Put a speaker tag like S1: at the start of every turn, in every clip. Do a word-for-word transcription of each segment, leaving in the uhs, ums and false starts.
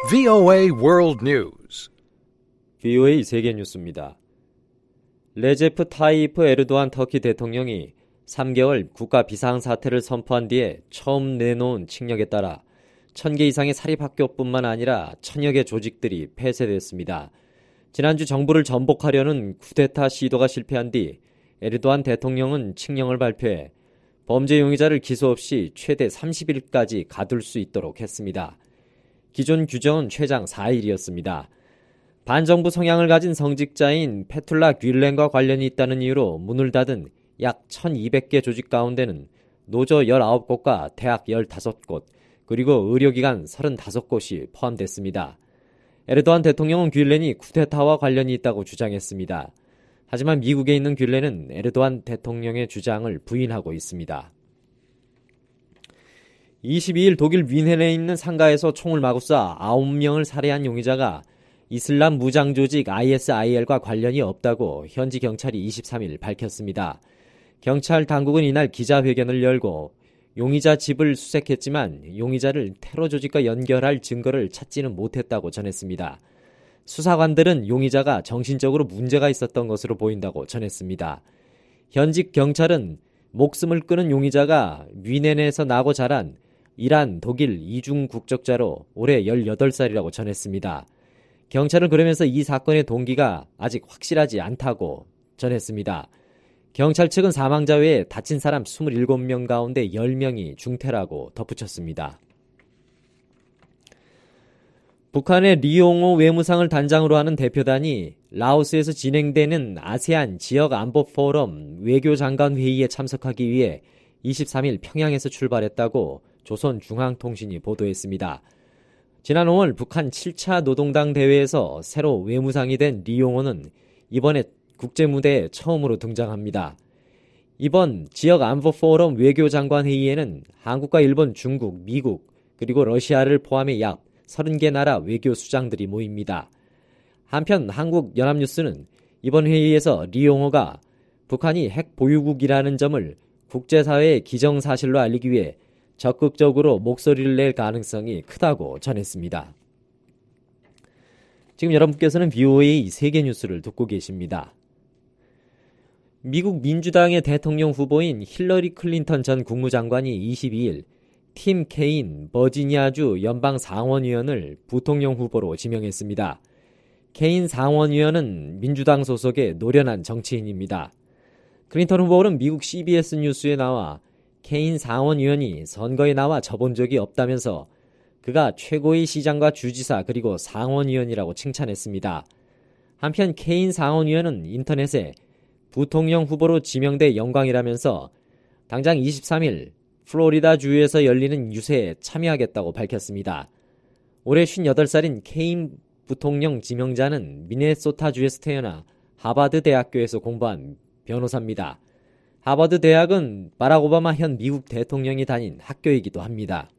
S1: 브이오에이 World News.
S2: 브이오에이 세계 뉴스입니다. 레제프 타이프 에르도안 터키 대통령이 삼 개월 국가 비상사태를 선포한 뒤에 처음 내놓은 칙령에 따라 천 개 이상의 사립학교뿐만 아니라 천여 개 조직들이 폐쇄됐습니다. 지난주 정부를 전복하려는 쿠데타 시도가 실패한 뒤 에르도안 대통령은 칙령을 발표해 범죄 용의자를 기소 없이 최대 삼십 일까지 가둘 수 있도록 했습니다. 기존 규정은 최장 사 일이었습니다. 반정부 성향을 가진 성직자인 페툴라 뷸렌과 관련이 있다는 이유로 문을 닫은 약 천이백 개 조직 가운데는 노조 열아홉 곳과 대학 열다섯 곳, 그리고 의료기관 서른다섯 곳이 포함됐습니다. 에르도안 대통령은 뷸렌이 쿠데타와 관련이 있다고 주장했습니다. 하지만 미국에 있는 뷸렌은 에르도안 대통령의 주장을 부인하고 있습니다. 이십이 일 독일 뮌헨에 있는 상가에서 총을 마구 쏴 아홉 명을 살해한 용의자가 이슬람 무장 조직 아이에스아이엘과 관련이 없다고 현지 경찰이 이십삼 일 밝혔습니다. 경찰 당국은 이날 기자회견을 열고 용의자 집을 수색했지만 용의자를 테러 조직과 연결할 증거를 찾지는 못했다고 전했습니다. 수사관들은 용의자가 정신적으로 문제가 있었던 것으로 보인다고 전했습니다. 현직 경찰은 목숨을 끊은 용의자가 뮌헨에서 나고 자란 이란, 독일 이중 국적자로 올해 열여덟 살이라고 전했습니다. 경찰은 그러면서 이 사건의 동기가 아직 확실하지 않다고 전했습니다. 경찰 측은 사망자 외에 다친 사람 이십칠 명 가운데 열 명이 중태라고 덧붙였습니다. 북한의 리용호 외무상을 단장으로 하는 대표단이 라오스에서 진행되는 아세안 지역 안보 포럼 외교장관 회의에 참석하기 위해 이십삼 일 평양에서 출발했다고 조선중앙통신이 보도했습니다. 지난 오월 북한 칠 차 노동당 대회에서 새로 외무상이 된 리용호는 이번에 국제무대에 처음으로 등장합니다. 이번 지역 안보 포럼 외교장관 회의에는 한국과 일본, 중국, 미국, 그리고 러시아를 포함해 약 서른 개 나라 외교 수장들이 모입니다. 한편 한국 연합뉴스는 이번 회의에서 리용호가 북한이 핵 보유국이라는 점을 국제사회에 기정사실로 알리기 위해 적극적으로 목소리를 낼 가능성이 크다고 전했습니다. 지금 여러분께서는 브이오에이 세계 뉴스를 듣고 계십니다. 미국 민주당의 대통령 후보인 힐러리 클린턴 전 국무장관이 이십이 일 팀 케인 버지니아주 연방 상원의원을 부통령 후보로 지명했습니다. 케인 상원의원은 민주당 소속의 노련한 정치인입니다. 클린턴 후보는 미국 씨비에스 뉴스에 나와 케인 상원의원이 선거에 나와 져본 적이 없다면서 그가 최고의 시장과 주지사 그리고 상원의원이라고 칭찬했습니다. 한편 케인 상원의원은 인터넷에 부통령 후보로 지명돼 영광이라면서 당장 이십삼 일 플로리다 주에서 열리는 유세에 참여하겠다고 밝혔습니다. 올해 쉰여덟 살인 케인 부통령 지명자는 미네소타주에서 태어나 하버드 대학교에서 공부한 변호사입니다. 하버드 대학은 바락 오바마 현 미국 대통령이 다닌 학교이기도 합니다.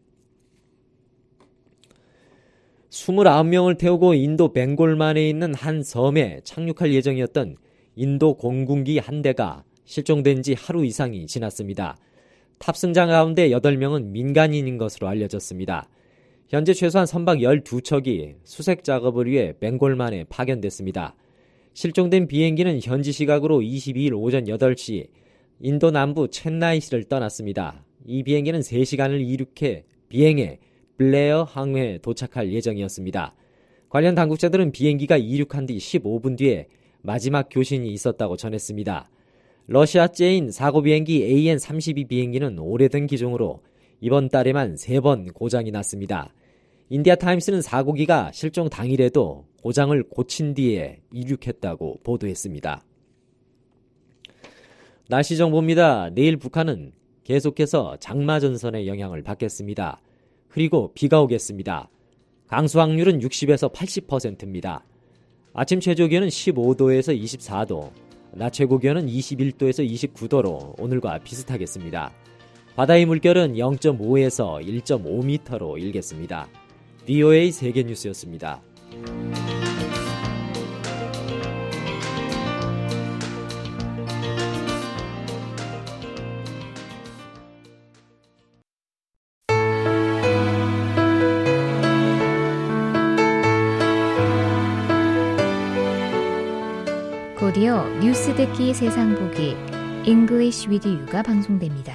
S2: 이십구 명을 태우고 인도 벵골만에 있는 한 섬에 착륙할 예정이었던 인도 공군기 한 대가 실종된 지 하루 이상이 지났습니다. 탑승자 가운데 여덟 명은 민간인인 것으로 알려졌습니다. 현재 최소한 선박 열두 척이 수색 작업을 위해 벵골만에 파견됐습니다. 실종된 비행기는 현지 시각으로 이십이 일 오전 여덟 시 인도 남부 첸나이시를 떠났습니다. 이 비행기는 세 시간을 이륙해 비행해 블레어 항해에 도착할 예정이었습니다. 관련 당국자들은 비행기가 이륙한 뒤 십오 분 뒤에 마지막 교신이 있었다고 전했습니다. 러시아제인 사고 비행기 에이엔 삼십이 비행기는 오래된 기종으로 이번 달에만 세 번 고장이 났습니다. 인디아 타임스는 사고기가 실종 당일에도 고장을 고친 뒤에 이륙했다고 보도했습니다. 날씨 정보입니다. 내일 북한은 계속해서 장마전선의 영향을 받겠습니다. 그리고 비가 오겠습니다. 강수 확률은 육십에서 팔십 퍼센트입니다. 아침 최저기온은 십오 도에서 이십사 도, 낮 최고기온은 이십일 도에서 이십구 도로 오늘과 비슷하겠습니다. 바다의 물결은 영 점 오에서 일 점 오 미터로 일겠습니다. 브이오에이 세계뉴스였습니다.
S3: 통해서 뉴스 듣기 세상 보기 English with You가 방송됩니다.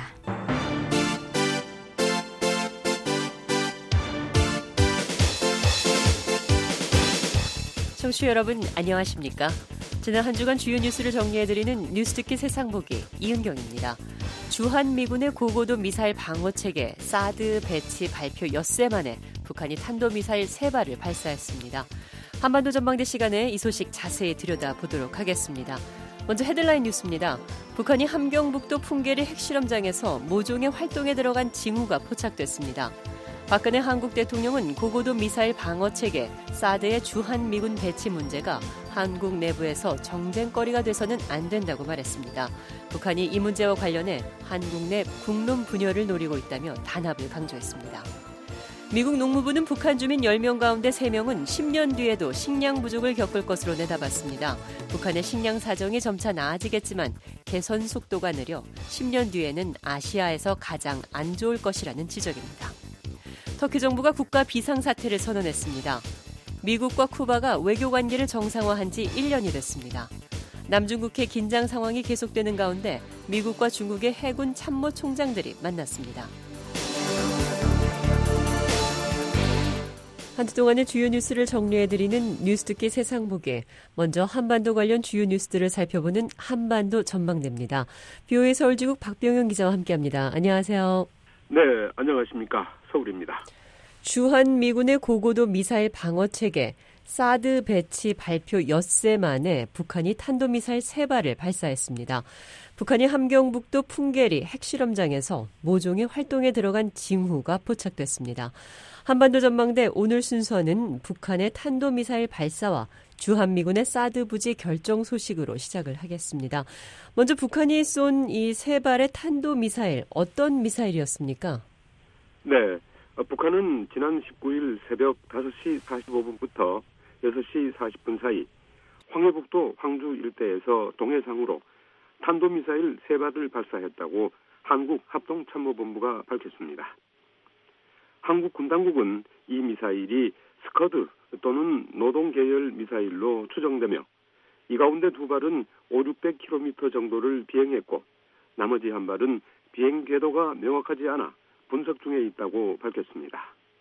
S4: 청취자 여러분 안녕하십니까? 지난 한 주간 주요 뉴스를 정리해드리는 뉴스 듣기 세상 보기 이은경입니다. 주한미군의 고고도 미사일 방어체계 사드 배치 발표 엿새 만에 북한이 탄도미사일 세 발을 발사했습니다. 한반도 전망대 시간에 이 소식 자세히 들여다보도록 하겠습니다. 먼저 헤드라인 뉴스입니다. 북한이 함경북도 풍계리 핵실험장에서 모종의 활동에 들어간 징후가 포착됐습니다. 박근혜 한국 대통령은 고고도 미사일 방어체계 사드의 주한미군 배치 문제가 한국 내부에서 정쟁거리가 돼서는 안 된다고 말했습니다. 북한이 이 문제와 관련해 한국 내 국론 분열을 노리고 있다며 단합을 강조했습니다. 미국 농무부는 북한 주민 열 명 가운데 세 명은 십 년 뒤에도 식량 부족을 겪을 것으로 내다봤습니다. 북한의 식량 사정이 점차 나아지겠지만 개선 속도가 느려 십 년 뒤에는 아시아에서 가장 안 좋을 것이라는 지적입니다. 터키 정부가 국가 비상사태를 선언했습니다. 미국과 쿠바가 외교관계를 정상화한 지 일 년이 됐습니다. 남중국해 긴장 상황이 계속되는 가운데 미국과 중국의 해군 참모총장들이 만났습니다. 한 주 동안의 주요 뉴스를 정리해드리는 뉴스 듣기 세상 보기. 먼저 한반도 관련 주요 뉴스들을 살펴보는 한반도 전망대입니다. 비오에이 서울지국 박병영 기자와 함께합니다. 안녕하세요.
S5: 네, 안녕하십니까. 서울입니다.
S4: 주한미군의 고고도 미사일 방어체계 사드 배치 발표 엿새 만에 북한이 탄도미사일 세 발을 발사했습니다. 북한이 함경북도 풍계리 핵실험장에서 모종의 활동에 들어간 징후가 포착됐습니다. 한반도 전망대 오늘 순서는 북한의 탄도미사일 발사와 주한미군의 사드 부지 결정 소식으로 시작을 하겠습니다. 먼저 북한이 쏜 이 세 발의 탄도미사일, 어떤 미사일이었습니까?
S5: 네, 북한은 지난 십구 일 새벽 다섯 시 사십오 분부터 여섯 시 사십 분 사이 황해북도 황주 일대에서 동해상으로 탄도미사일 세 발을 발사했다고 한국합동참모본부가 밝혔습니다. 한국 군당국은 이 미사일이 스커드 또는 노동계열 미사일로 추정되며 이 가운데 두 발은 오륙백 킬로미터 정도를 비행했고 나머지 한 발은 비행 궤도가 명확하지 않아 분석 중에 있다고 밝혔습니다.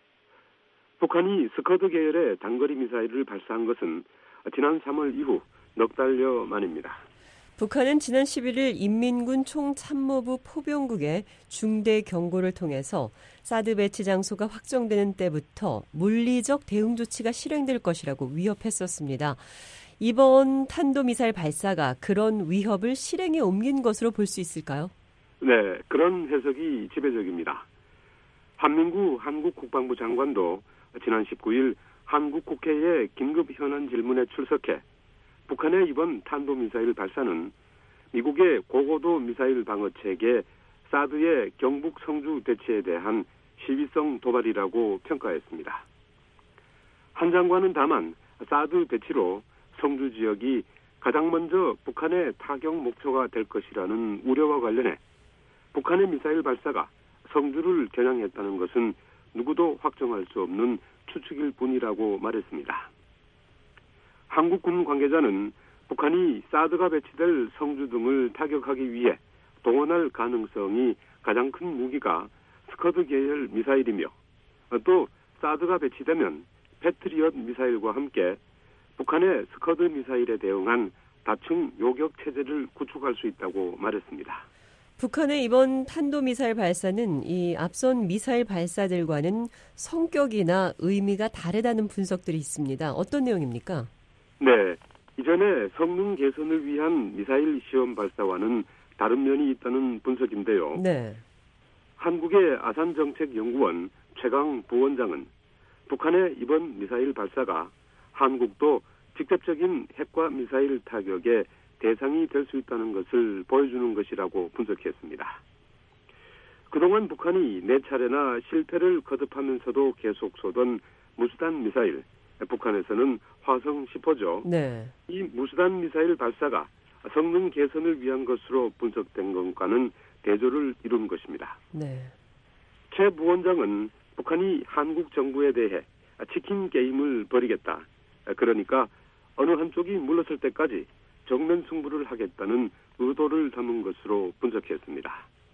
S5: 북한이 스커드 계열의 단거리 미사일을 발사한 것은 지난 삼월 이후 넉 달여 만입니다.
S4: 북한은 지난 십일 일 인민군 총참모부 포병국에 중대 경고를 통해서 사드 배치 장소가 확정되는 때부터 물리적 대응 조치가 실행될 것이라고 위협했었습니다. 이번 탄도미사일 발사가 그런 위협을 실행에 옮긴 것으로 볼 수 있을까요?
S5: 네, 그런 해석이 지배적입니다. 한민구 한국국방부 장관도 지난 십구 일 한국 국회의 긴급 현안 질문에 출석해 북한의 이번 탄도미사일 발사는 미국의 고고도 미사일 방어체계 사드의 경북 성주 배치에 대한 시위성 도발이라고 평가했습니다. 한 장관은 다만 사드 배치로 성주 지역이 가장 먼저 북한의 타격 목표가 될 것이라는 우려와 관련해 북한의 미사일 발사가 성주를 겨냥했다는 것은 누구도 확정할 수 없는 추측일 뿐이라고 말했습니다. 한국군 관계자는 북한이 사드가 배치될 성주 등을 타격하기 위해 동원할 가능성이 가장 큰 무기가 스커드 계열 미사일이며 또 사드가 배치되면 패트리엇 미사일과 함께 북한의 스커드 미사일에 대응한 다층 요격 체제를 구축할 수 있다고 말했습니다.
S4: 북한의 이번 탄도미사일 발사는 이 앞선 미사일 발사들과는 성격이나 의미가 다르다는 분석들이 있습니다. 어떤 내용입니까?
S5: 네, 이전에 성능 개선을 위한 미사일 시험 발사와는 다른 면이 있다는 분석인데요.
S4: 네.
S5: 한국의 아산정책연구원 최강 부원장은 북한의 이번 미사일 발사가 한국도 직접적인 핵과 미사일 타격의 대상이 될 수 있다는 것을 보여주는 것이라고 분석했습니다. 그동안 북한이 네 차례나 실패를 거듭하면서도 계속 쏘던 무수단 미사일, 북한에서는 화성 십 호죠.
S4: 네.
S5: 이 무수단 미사일 발사가 성능 개선을 위한 것으로 분석된 것과는 대조를 이룬 것입니다.
S4: 네.
S5: 최 부원장은 북한이 한국 정부에 대해 치킨 게임을 벌이겠다. 그러니까 어느 한쪽이 물러설 때까지 정면 승부를 하겠다는 의도를 담은 것으로 분석했습니다.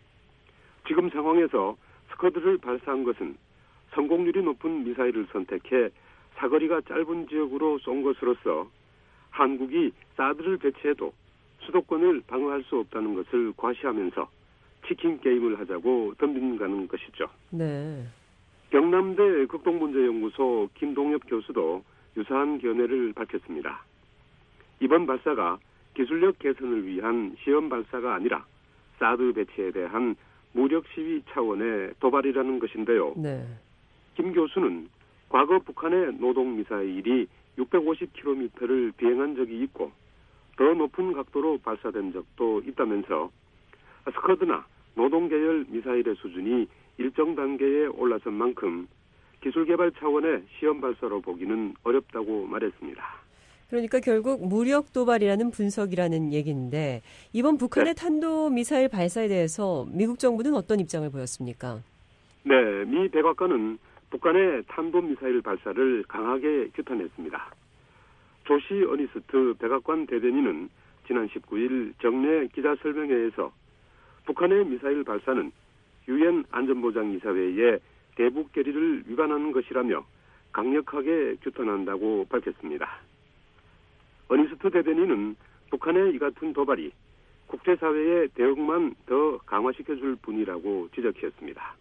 S5: 지금 상황에서 스커드를 발사한 것은 성공률이 높은 미사일을 선택해 사거리가 짧은 지역으로 쏜 것으로서 한국이 사드를 배치해도 수도권을 방어할 수 없다는 것을 과시하면서 치킨 게임을 하자고 덤빈다는 것이죠.
S4: 네.
S5: 경남대 극동문제연구소 김동엽 교수도 유사한 견해를 밝혔습니다. 이번 발사가 기술력 개선을 위한 시험 발사가 아니라 사드 배치에 대한 무력 시위 차원의 도발이라는 것인데요.
S4: 네.
S5: 김 교수는 과거 북한의 노동미사일이 육백오십 킬로미터를 비행한 적이 있고 더 높은 각도로 발사된 적도 있다면서 스커드나 노동계열 미사일의 수준이 일정 단계에 올라선 만큼 기술 개발 차원의 시험 발사로 보기는 어렵다고 말했습니다.
S4: 그러니까 결국 무력 도발이라는 분석이라는 얘기인데 이번 북한의 네. 탄도미사일 발사에 대해서 미국 정부는 어떤 입장을 보였습니까?
S5: 네, 미 백악관은 북한의 탄도미사일 발사를 강하게 규탄했습니다. 조시 어니스트 백악관 대변인은 지난 십구 일 정례 기자설명회에서 북한의 미사일 발사는 유엔 안전보장이사회의 대북 결의를 위반하는 것이라며 강력하게 규탄한다고 밝혔습니다. 어니스트 대변인은 북한의 이 같은 도발이 국제사회의 대응만 더 강화시켜줄 뿐이라고 지적했습니다.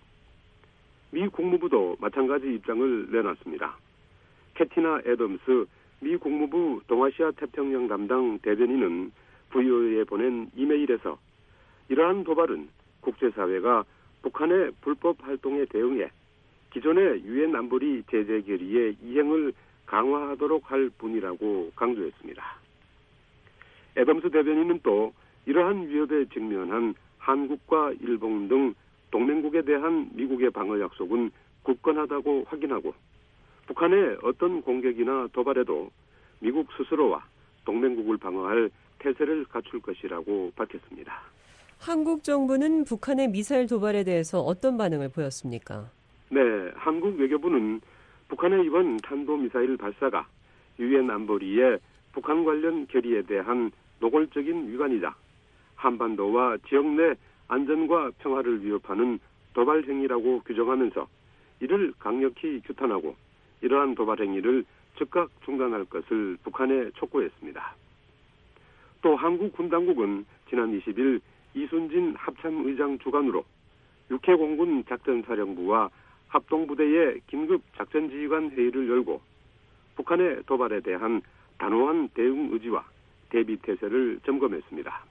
S5: 미 국무부도 마찬가지 입장을 내놨습니다. 캐티나 애덤스 미 국무부 동아시아 태평양 담당 대변인은 브이오에에 보낸 이메일에서 이러한 도발은 국제사회가 북한의 불법 활동에 대응해 기존의 유엔 안보리 제재 결의의 이행을 강화하도록 할 뿐이라고 강조했습니다. 애덤스 대변인은 또 이러한 위협에 직면한 한국과 일본 등 동맹국에 대한 미국의 방어 약속은 굳건하다고 확인하고 북한의 어떤 공격이나 도발에도 미국 스스로와 동맹국을 방어할 태세를 갖출 것이라고 밝혔습니다.
S4: 한국 정부는 북한의 미사일 도발에 대해서 어떤 반응을 보였습니까?
S5: 네, 한국 외교부는 북한의 이번 탄도미사일 발사가 유엔 안보리의 북한 관련 결의에 대한 노골적인 위반이자 한반도와 지역 내 안전과 평화를 위협하는 도발 행위라고 규정하면서 이를 강력히 규탄하고 이러한 도발 행위를 즉각 중단할 것을 북한에 촉구했습니다. 또 한국 군 당국은 지난 이십 일 이순진 합참의장 주관으로 육해 공군 작전사령부와 합동부대의 긴급 작전지휘관 회의를 열고 북한의 도발에 대한 단호한 대응 의지와 대비 태세를 점검했습니다.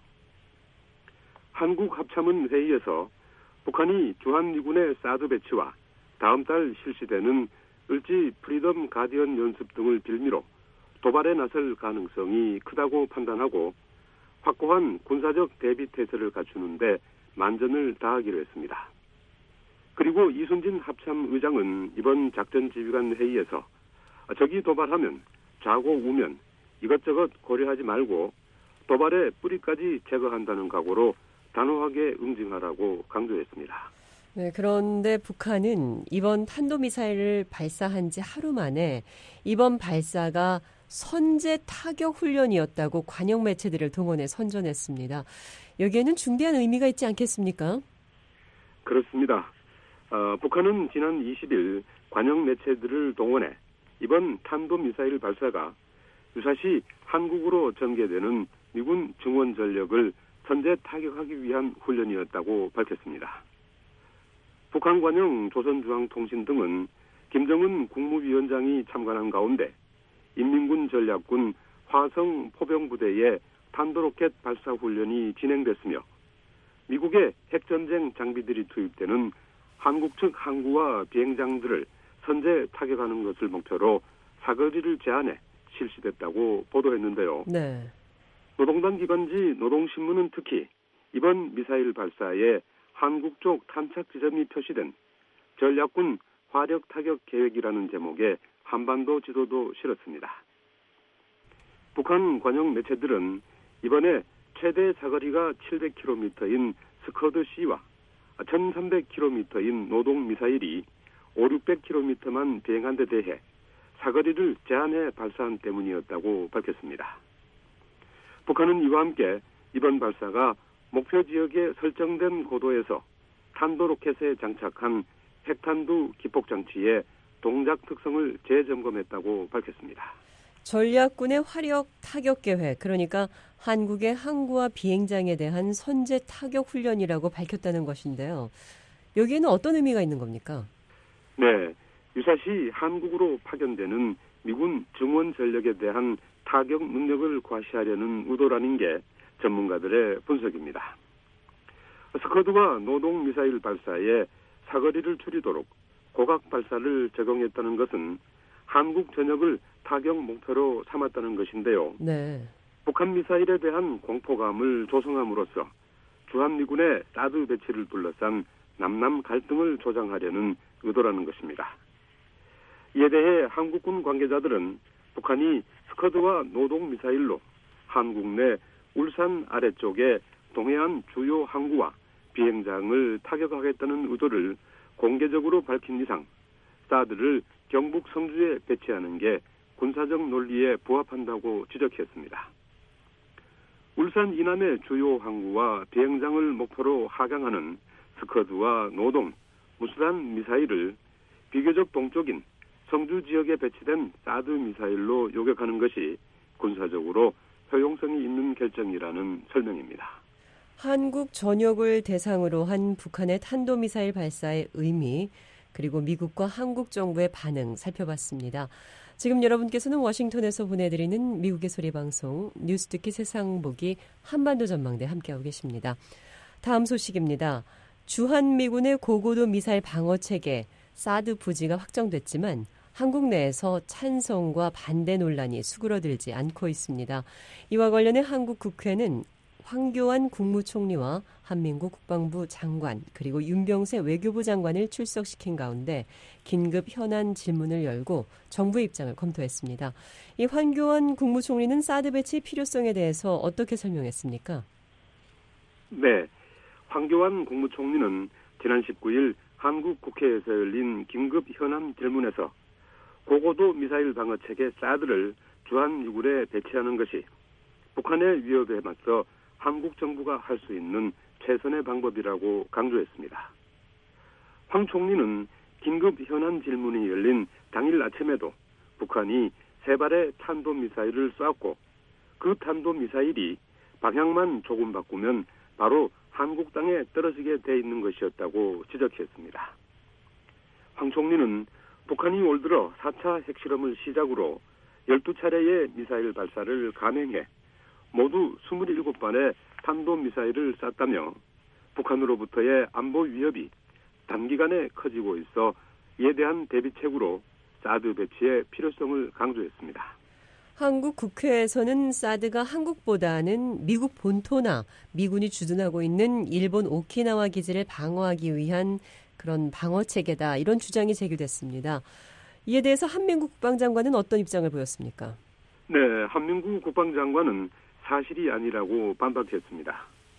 S5: 한국 합참은 회의에서 북한이 주한미군의 사드 배치와 다음 달 실시되는 을지 프리덤 가디언 연습 등을 빌미로 도발에 나설 가능성이 크다고 판단하고 확고한 군사적 대비 태세를 갖추는데 만전을 다하기로 했습니다. 그리고 이순진 합참 의장은 이번 작전지휘관 회의에서 적이 도발하면 좌고 우면 이것저것 고려하지 말고 도발의 뿌리까지 제거한다는 각오로 단호하게 응징하라고 강조했습니다.
S4: 네, 그런데 북한은 이번 탄도미사일을 발사한 지 하루 만에 이번 발사가 선제 타격 훈련이었다고 관영 매체들을 동원해 선전했습니다. 여기에는 중대한 의미가 있지 않겠습니까?
S5: 그렇습니다. 어, 북한은 지난 이십 일 관영 매체들을 동원해 이번 탄도미사일 발사가 유사시 한국으로 전개되는 미군 증원 전력을 선제 타격하기 위한 훈련이었다고 밝혔습니다. 북한 관영 조선중앙통신 등은 김정은 국무위원장이 참관한 가운데 인민군 전략군 화성 포병부대의 탄도로켓 발사 훈련이 진행됐으며 미국의 핵전쟁 장비들이 투입되는 한국 측 항구와 비행장들을 선제 타격하는 것을 목표로 사거리를 제한해 실시됐다고 보도했는데요.
S4: 네.
S5: 노동당 기관지 노동신문은 특히 이번 미사일 발사에 한국 쪽 탐착 지점이 표시된 전략군 화력 타격 계획이라는 제목의 한반도 지도도 실었습니다. 북한 관영 매체들은 이번에 최대 사거리가 칠백 킬로미터인 스커드-C와 천삼백 킬로미터인 노동 미사일이 오륙백 킬로미터만 비행한 데 대해 사거리를 제한해 발사한 때문이었다고 밝혔습니다. 북한은 이와 함께 이번 발사가 목표 지역에 설정된 고도에서 탄도 로켓에 장착한 핵탄두 기폭 장치의 동작 특성을 재점검했다고 밝혔습니다.
S4: 전략군의 화력 타격 계획, 그러니까 한국의 항구와 비행장에 대한 선제 타격 훈련이라고 밝혔다는 것인데요. 여기에는 어떤 의미가 있는 겁니까?
S5: 네, 유사시 한국으로 파견되는 미군 증원 전력에 대한 타격 능력을 과시하려는 의도라는 게 전문가들의 분석입니다. 스커드와 노동 미사일 발사에 사거리를 줄이도록 고각 발사를 적용했다는 것은 한국 전역을 타격 목표로 삼았다는 것인데요.
S4: 네.
S5: 북한 미사일에 대한 공포감을 조성함으로써 주한미군의 사드 배치를 둘러싼 남남 갈등을 조장하려는 의도라는 것입니다. 이에 대해 한국군 관계자들은 북한이 스커드와 노동 미사일로 한국 내 울산 아래쪽에 동해안 주요 항구와 비행장을 타격하겠다는 의도를 공개적으로 밝힌 이상 사드를 경북 성주에 배치하는 게 군사적 논리에 부합한다고 지적했습니다. 울산 이남의 주요 항구와 비행장을 목표로 하강하는 스커드와 노동, 무수단 미사일을 비교적 동쪽인 성주 지역에 배치된 사드 미사일로 요격하는 것이 군사적으로 효용성이 있는 결정이라는 설명입니다.
S4: 한국 전역을 대상으로 한 북한의 탄도미사일 발사의 의미, 그리고 미국과 한국 정부의 반응 살펴봤습니다. 지금 여러분께서는 워싱턴에서 보내드리는 미국의 소리방송 뉴스 듣기 세상 보기 한반도 전망대 함께하고 계십니다. 다음 소식입니다. 주한미군의 고고도 미사일 방어체계 사드 부지가 확정됐지만 한국 내에서 찬성과 반대 논란이 수그러들지 않고 있습니다. 이와 관련해 한국 국회는 황교안 국무총리와 한민구 국방부 장관 그리고 윤병세 외교부 장관을 출석시킨 가운데 긴급 현안 질문을 열고 정부의 입장을 검토했습니다. 이 황교안 국무총리는 사드 배치 필요성에 대해서 어떻게 설명했습니까?
S5: 네, 황교안 국무총리는 지난 십구일 한국 국회에서 열린 긴급 현안 질문에서 고고도 미사일 방어체계 사드를 주한미군에 배치하는 것이 북한의 위협에 맞서 한국 정부가 할 수 있는 최선의 방법이라고 강조했습니다. 황 총리는 긴급 현안 질문이 열린 당일 아침에도 북한이 세 발의 탄도미사일을 쐈고 그 탄도미사일이 방향만 조금 바꾸면 바로 한국 땅에 떨어지게 돼 있는 것이었다고 지적했습니다. 황 총리는 북한이 올 들어 사 차 핵실험을 시작으로 열두 차례의 미사일 발사를 감행해 모두 스물일곱 발의 탄도미사일을 쐈다며 북한으로부터의 안보 위협이 단기간에 커지고 있어 이에 대한 대비책으로 사드 배치의 필요성을 강조했습니다.
S4: 한국 국회에서는 사드가 한국보다는 미국 본토나 미군이 주둔하고 있는 일본 오키나와 기지를 방어하기 위한 그런 방어체계다, 이런 주장이 제기됐습니다. 이에 대해서 한민구 국방장관은 어떤 입장을 보였습니까?
S5: 네, 한민구 국방장관은 사실이 아니라고 반박했습니다.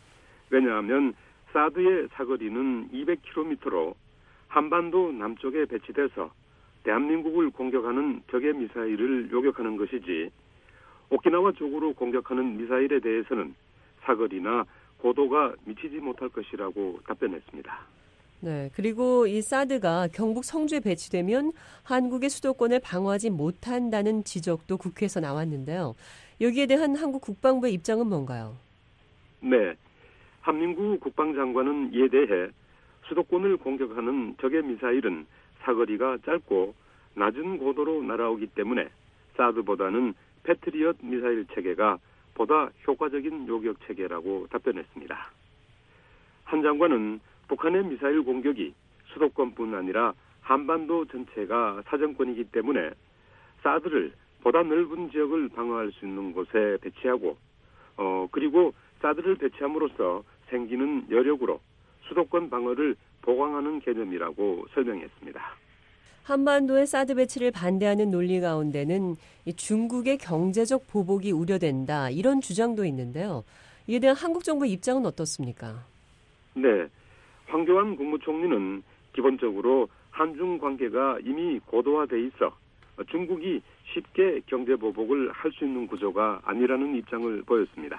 S5: 왜냐하면 사드의 사거리는 이백 킬로미터로 한반도 남쪽에 배치돼서 대한민국을 공격하는 적의 미사일을 요격하는 것이지 오키나와 쪽으로 공격하는 미사일에 대해서는 사거리나 고도가 미치지 못할 것이라고 답변했습니다.
S4: 네, 그리고 이 사드가 경북 성주에 배치되면 한국의 수도권을 방어하지 못한다는 지적도 국회에서 나왔는데요. 여기에 대한 한국 국방부의 입장은 뭔가요?
S5: 네, 한민구 국방장관은 이에 대해 수도권을 공격하는 적의 미사일은 사거리가 짧고 낮은 고도로 날아오기 때문에 사드보다는 패트리엇 미사일 체계가 보다 효과적인 요격 체계라고 답변했습니다. 한 장관은 북한의 미사일 공격이 수도권뿐 아니라 한반도 전체가 사정권이기 때문에 사드를 보다 넓은 지역을 방어할 수 있는 곳에 배치하고 어 그리고 사드를 배치함으로써 생기는 여력으로 수도권 방어를 보강하는 개념이라고 설명했습니다.
S4: 한반도의 사드 배치를 반대하는 논리 가운데는 이 중국의 경제적 보복이 우려된다, 이런 주장도 있는데요. 이에 대한 한국 정부의 입장은 어떻습니까?
S5: 네, 황교안 국무총리는 기본적으로 한중 관계가 이미 고도화돼 있어 중국이 쉽게 경제 보복을 할 수 있는 구조가 아니라는 입장을 보였습니다.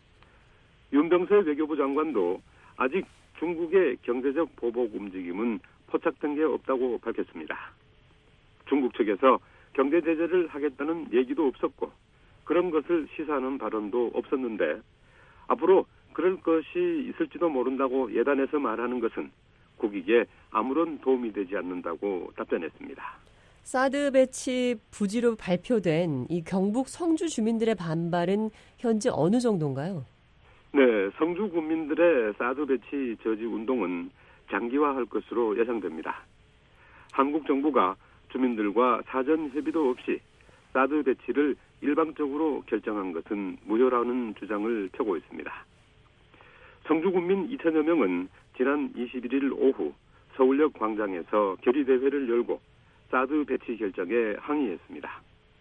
S5: 윤병세 외교부 장관도 아직 중국의 경제적 보복 움직임은 포착된 게 없다고 밝혔습니다. 중국 측에서 경제 제재를 하겠다는 얘기도 없었고 그런 것을 시사하는 발언도 없었는데 앞으로 그럴 것이 있을지도 모른다고 예단해서 말하는 것은 국익에 아무런 도움이 되지 않는다고 답변했습니다.
S4: 사드 배치 부지로 발표된 이 경북 성주 주민들의 반발은 현재 어느 정도인가요?
S5: 네, 성주 군민들의 사드 배치 저지 운동은 장기화할 것으로 예상됩니다. 한국 정부가 주민들과 사전 협의도 없이 사드 배치를 일방적으로 결정한 것은 무효라는 주장을 펴고 있습니다. 성주 군민 이천여 명은 지난 이십일일 오후 서울역 광장에서 결의대회를 열고 사드 배치 결정에 항의했습니다.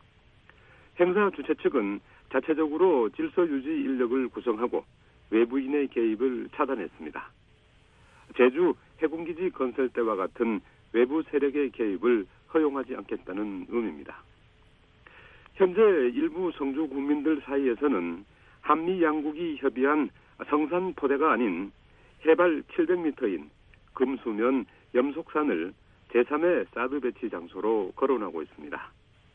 S5: 행사 주최 측은 자체적으로 질서 유지 인력을 구성하고 외부인의 개입을 차단했습니다. 제주 해군기지 건설 때와 같은 외부 세력의 개입을 허용하지 않겠다는 의미입니다. 현재 일부 성주 군민들 사이에서는 한미 양국이 협의한 성산포대가 아닌 해발 칠백 미터인 금수면 염속산을 제삼의 사드 배치 장소로 거론하고 있습니다.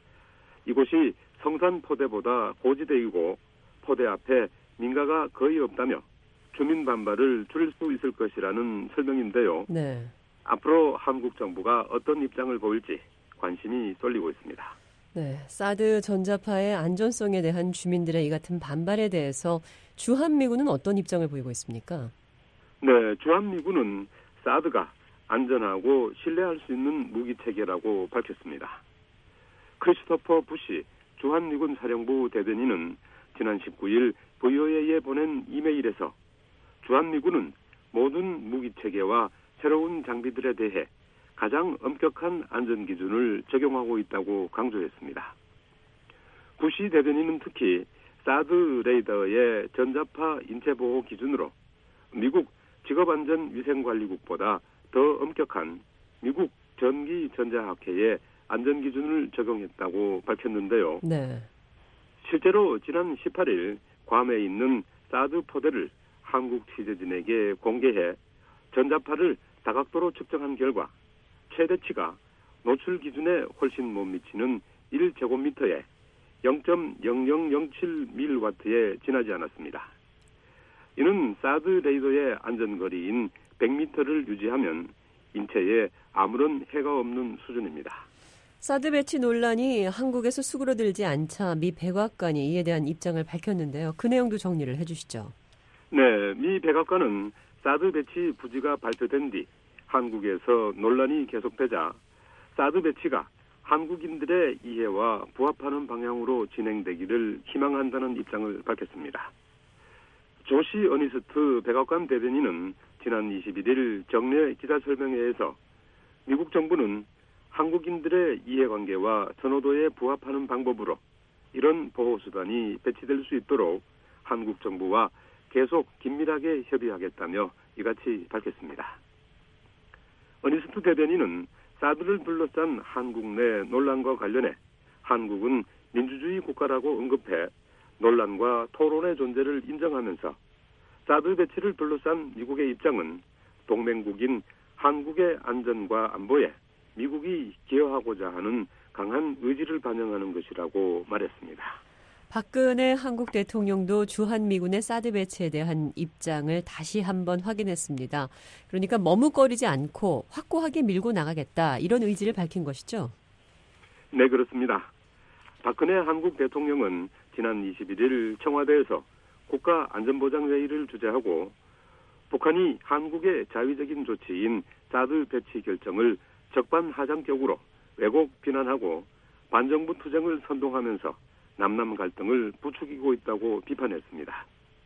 S5: 이곳이 성산포대보다 고지대이고 포대 앞에 민가가 거의 없다며 주민 반발을 줄일 수 있을 것이라는 설명인데요.
S4: 네.
S5: 앞으로 한국 정부가 어떤 입장을 보일지 관심이 쏠리고 있습니다.
S4: 네, 사드 전자파의 안전성에 대한 주민들의 이 같은 반발에 대해서 주한미군은 어떤 입장을 보이고 있습니까?
S5: 네, 주한미군은 사드가 안전하고 신뢰할 수 있는 무기체계라고 밝혔습니다. 크리스토퍼 부시 주한미군 사령부 대변인은 지난 십구일 브이오에이에 보낸 이메일에서 주한미군은 모든 무기체계와 새로운 장비들에 대해 가장 엄격한 안전기준을 적용하고 있다고 강조했습니다. 부시 대변인은 특히 사드 레이더의 전자파 인체보호 기준으로 미국 직업안전위생관리국보다 더 엄격한 미국 전기전자학회의 안전기준을 적용했다고 밝혔는데요.
S4: 네.
S5: 실제로 지난 십팔일 괌에 있는 사드 포대를 한국 취재진에게 공개해 전자파를 다각도로 측정한 결과 최대치가 노출 기준에 훨씬 못 미치는 일 제곱미터에 영 점 영영영칠 밀와트에 지나지 않았습니다. 이는 사드 레이더의 안전거리인 백 미터를 유지하면 인체에 아무런 해가 없는 수준입니다.
S4: 사드 배치 논란이 한국에서 수그러들지 않자 미 백악관이 이에 대한 입장을 밝혔는데요. 그 내용도 정리를 해주시죠.
S5: 네, 미 백악관은 사드 배치 부지가 발표된 뒤 한국에서 논란이 계속되자 사드 배치가 한국인들의 이해와 부합하는 방향으로 진행되기를 희망한다는 입장을 밝혔습니다. 조시 어니스트 백악관 대변인은 지난 이십일일 정례 기자설명회에서 미국 정부는 한국인들의 이해관계와 선호도에 부합하는 방법으로 이런 보호수단이 배치될 수 있도록 한국 정부와 계속 긴밀하게 협의하겠다며 이같이 밝혔습니다. 어니스트 대변인은 사드를 둘러싼 한국 내 논란과 관련해 한국은 민주주의 국가라고 언급해 논란과 토론의 존재를 인정하면서 사드 배치를 둘러싼 미국의 입장은 동맹국인 한국의 안전과 안보에 미국이 기여하고자 하는 강한 의지를 반영하는 것이라고 말했습니다.
S4: 박근혜 한국 대통령도 주한미군의 사드 배치에 대한 입장을 다시 한번 확인했습니다. 그러니까 머뭇거리지 않고 확고하게 밀고 나가겠다 이런 의지를 밝힌 것이죠?
S5: 네, 그렇습니다. 박근혜 한국 대통령은 지난 이십일일 청와대에서 국가안전보장회의를 주재하고 북한이 한국의 자위적인 조치인 사드 배치 결정을 적반하장격으로 왜곡 비난하고 반정부 투쟁을 선동하면서 남남 갈등을 부추기고 있다고 비판했습니다.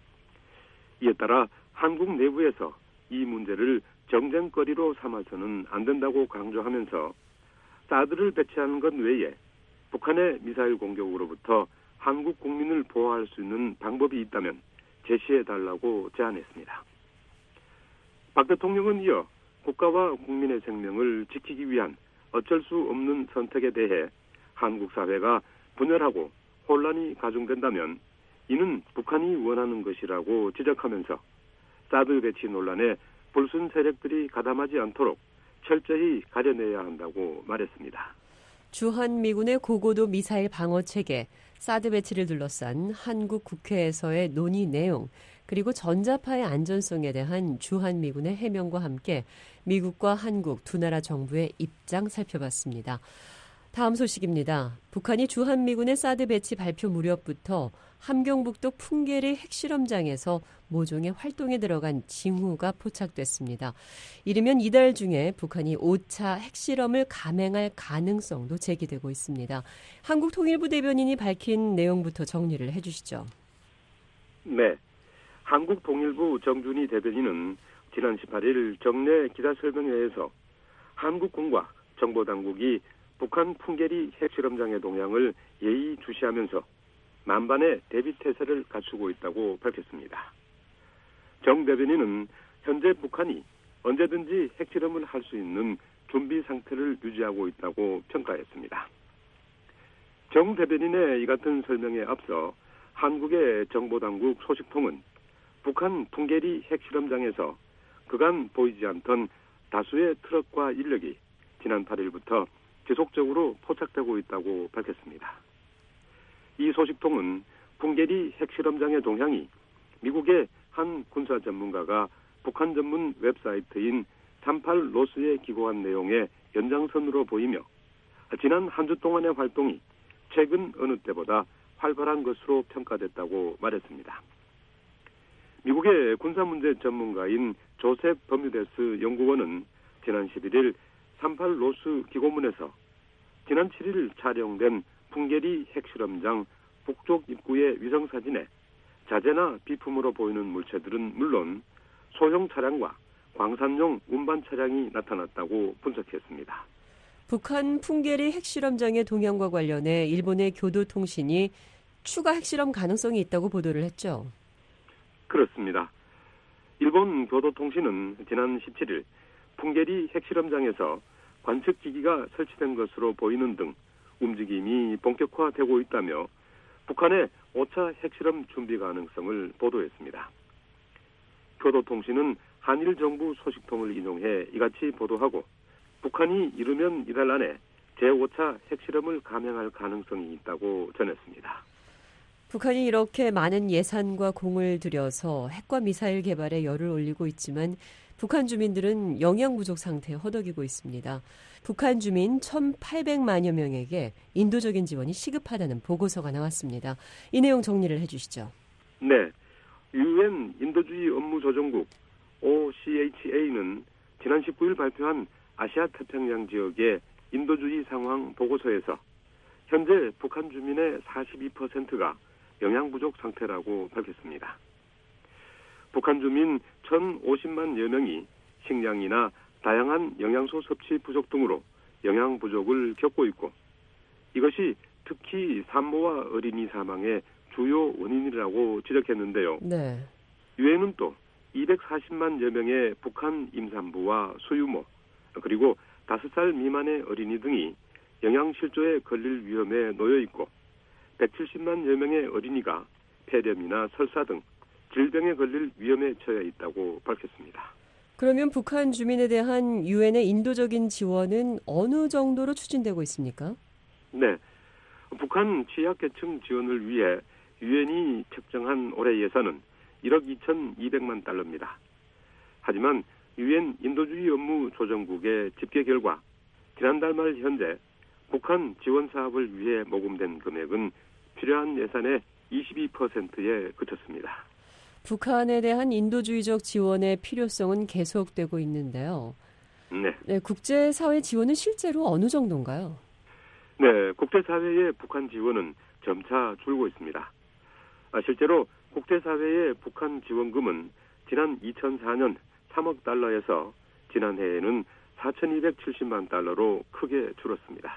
S5: 이에 따라 한국 내부에서 이 문제를 정쟁거리로 삼아서는 안 된다고 강조하면서 사드를 배치하는 것 외에 북한의 미사일 공격으로부터 한국 국민을 보호할 수 있는 방법이 있다면 제시해달라고 제안했습니다. 박 대통령은 이어 국가와 국민의 생명을 지키기 위한 어쩔 수 없는 선택에 대해 한국 사회가 분열하고 혼란이 가중된다면 이는 북한이 원하는 것이라고 지적하면서 사드 배치 논란에 불순 세력들이 가담하지 않도록 철저히 가려내야 한다고 말했습니다.
S4: 주한미군의 고고도 미사일 방어체계, 사드 배치를 둘러싼 한국 국회에서의 논의 내용, 그리고 전자파의 안전성에 대한 주한미군의 해명과 함께 미국과 한국 두 나라 정부의 입장 살펴봤습니다. 다음 소식입니다. 북한이 주한미군의 사드 배치 발표 무렵부터 함경북도 풍계리 핵실험장에서 모종의 활동에 들어간 징후가 포착됐습니다. 이르면 이달 중에 북한이 오 차 핵실험을 감행할 가능성도 제기되고 있습니다. 한국통일부 대변인이 밝힌 내용부터 정리를 해주시죠.
S5: 네. 한국통일부 정준희 대변인은 지난 십팔 일 정례 기자설명회에서 한국군과 정보당국이 북한 풍계리 핵실험장의 동향을 예의주시하면서 만반의 대비태세를 갖추고 있다고 밝혔습니다. 정 대변인은 현재 북한이 언제든지 핵실험을 할 수 있는 준비 상태를 유지하고 있다고 평가했습니다. 정 대변인의 이 같은 설명에 앞서 한국의 정보당국 소식통은 북한 풍계리 핵실험장에서 그간 보이지 않던 다수의 트럭과 인력이 지난 팔 일부터 지속적으로 포착되고 있다고 밝혔습니다. 이 소식통은 풍계리 핵실험장의 동향이 미국의 한 군사 전문가가 북한 전문 웹사이트인 삼십팔 로스에 기고한 내용의 연장선으로 보이며 지난 한 주 동안의 활동이 최근 어느 때보다 활발한 것으로 평가됐다고 말했습니다. 미국의 군사문제 전문가인 조셉 버뮤데스 연구원은 지난 십일 일 삼십팔 로스 기고문에서 지난 칠 일 촬영된 풍계리 핵실험장 북쪽 입구의 위성사진에 자재나 비품으로 보이는 물체들은 물론 소형 차량과 광산용 운반 차량이 나타났다고 분석했습니다.
S4: 북한 풍계리 핵실험장의 동향과 관련해 일본의 교도통신이 추가 핵실험 가능성이 있다고 보도를 했죠.
S5: 그렇습니다. 일본 교도통신은 지난 십칠 일 풍계리 핵실험장에서 관측기기가 설치된 것으로 보이는 등 움직임이 본격화되고 있다며 북한의 오 차 핵실험 준비 가능성을 보도했습니다. 교도통신은 한일 정부 소식통을 인용해 이같이 보도하고 북한이 이르면 이달 안에 제오 차 핵실험을 감행할 가능성이 있다고 전했습니다.
S4: 북한이 이렇게 많은 예산과 공을 들여서 핵과 미사일 개발에 열을 올리고 있지만 북한 주민들은 영양 부족 상태에 허덕이고 있습니다. 북한 주민 천팔백만여 명에게 인도적인 지원이 시급하다는 보고서가 나왔습니다. 이 내용 정리를 해주시죠.
S5: 네, 유엔 인도주의 업무조정국 오씨에이치에이는 지난 십구 일 발표한 아시아 태평양 지역의 인도주의 상황 보고서에서 현재 북한 주민의 사십이 퍼센트가 영양 부족 상태라고 밝혔습니다. 북한 주민 천오십만여 명이 식량이나 다양한 영양소 섭취 부족 등으로 영양 부족을 겪고 있고 이것이 특히 산모와 어린이 사망의 주요 원인이라고 지적했는데요.
S4: 네.
S5: 유엔은 또 이백사십만여 명의 북한 임산부와 수유모 그리고 다섯 살 미만의 어린이 등이 영양실조에 걸릴 위험에 놓여 있고 백칠십만여 명의 어린이가 폐렴이나 설사 등 질병에 걸릴 위험에 처해 있다고 밝혔습니다.
S4: 그러면 북한 주민에 대한 유엔의 인도적인 지원은 어느 정도로 추진되고 있습니까?
S5: 네, 북한 취약계층 지원을 위해 유엔이 책정한 올해 예산은 일억 이천이백만 달러입니다. 하지만 유엔 인도주의 업무 조정국의 집계 결과 지난달 말 현재 북한 지원 사업을 위해 모금된 금액은 필요한 예산의 이십이 퍼센트에 그쳤습니다.
S4: 북한에 대한 인도주의적 지원의 필요성은 계속되고 있는데요.
S5: 네.
S4: 네, 국제사회 지원은 실제로 어느 정도인가요?
S5: 네, 국제사회의 북한 지원은 점차 줄고 있습니다. 아, 실제로 국제사회의 북한 지원금은 지난 이천사 년 삼억 달러에서 지난해에는 사천이백칠십만 달러로 크게 줄었습니다.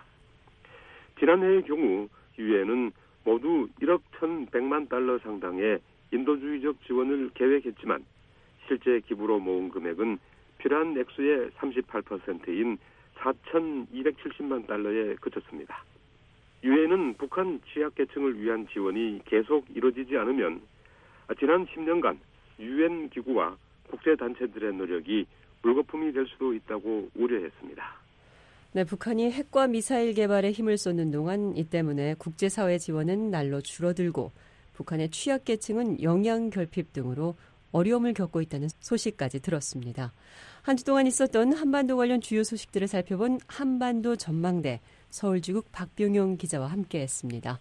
S5: 지난해의 경우 유엔은 모두 일억 천백만 달러 상당의 인도주의적 지원을 계획했지만 실제 기부로 모은 금액은 필요한 액수의 삼십팔 퍼센트인 사천이백칠십만 달러에 그쳤습니다. 유엔은 북한 취약계층을 위한 지원이 계속 이루어지지 않으면 지난 십 년간 유엔 기구와 국제단체들의 노력이 물거품이 될 수도 있다고 우려했습니다.
S4: 네, 북한이 핵과 미사일 개발에 힘을 쏟는 동안 이 때문에 국제사회 지원은 날로 줄어들고 북한의 취약계층은 영양 결핍 등으로 어려움을 겪고 있다는 소식까지 들었습니다. 한 주 동안 있었던 한반도 관련 주요 소식들을 살펴본 한반도 전망대 서울지국 박병용 기자와 함께했습니다.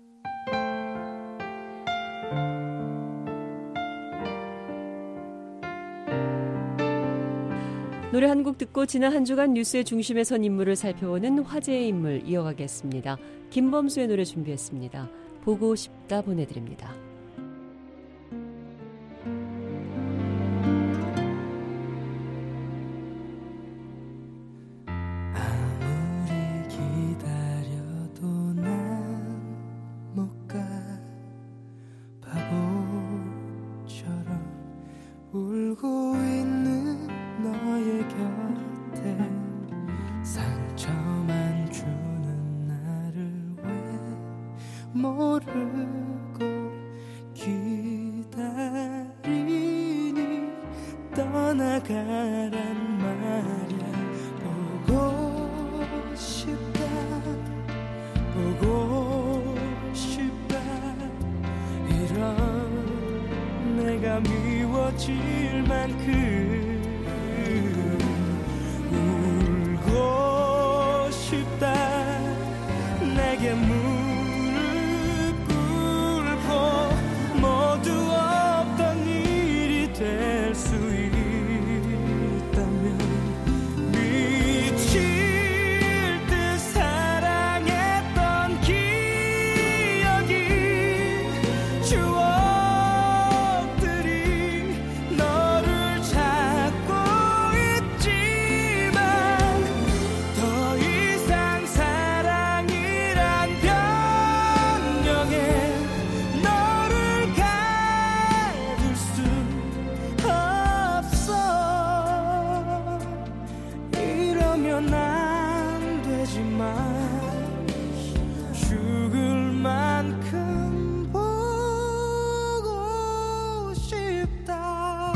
S4: 노래 한 곡 듣고 지난 한 주간 뉴스의 중심에 선 인물을 살펴보는 화제의 인물 이어가겠습니다. 김범수의 노래 준비했습니다. 보고 싶다 보내드립니다.
S6: 모르고 기다리니 떠나가란 말야. 보고 싶다 보고 싶다 이런 내가 미워질 만큼 울고 싶다. 내게 모두 없던 일이 될 수 있다면 미칠 듯 사랑했던 기억이 추억들이 너를 찾고 있지만 더 이상 사랑이란 변명에 안 되지만 죽을 만큼 보고 싶다.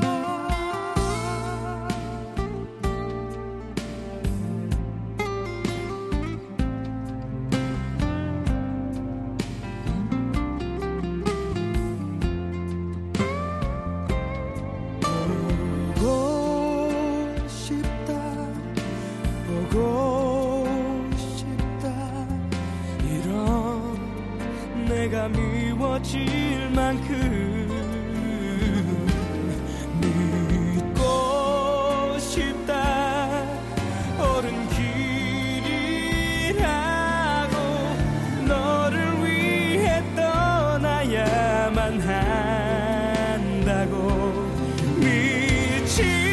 S6: 보고 싶다 보고 싶다 이런 내가 미워질 만큼 믿고 싶다. 옳은 길이라고 너를 위해 떠나야만 한다고 미칠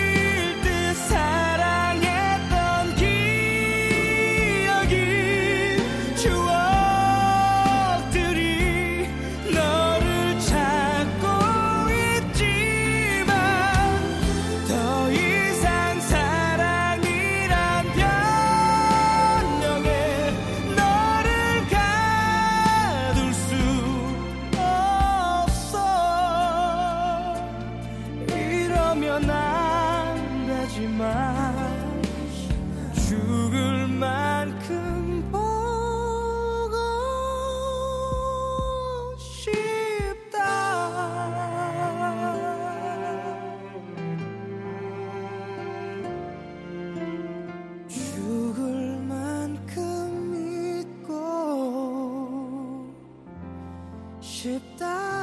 S6: 안 되지만 죽을 만큼 보고 싶다. 죽을 만큼 믿고 싶다.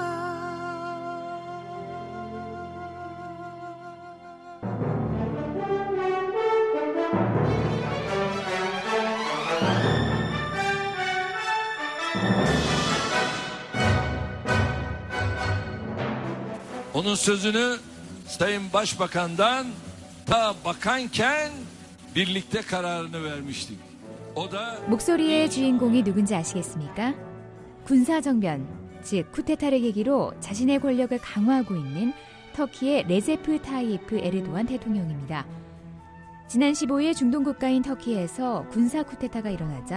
S7: Onun sözünü Sayın Başbakan'dan ta bakanken birlikte kararını vermiştik. O da
S3: 목소리의 주인공이 누군지 아시겠습니까? 군사정변, 즉 쿠데타를 계기로 자신의 권력을 강화하고 있는 터키의 레제프 타이프 에르도안 대통령입니다. 지난 십오일 중동 국가인 터키에서 군사 쿠데타가 일어나자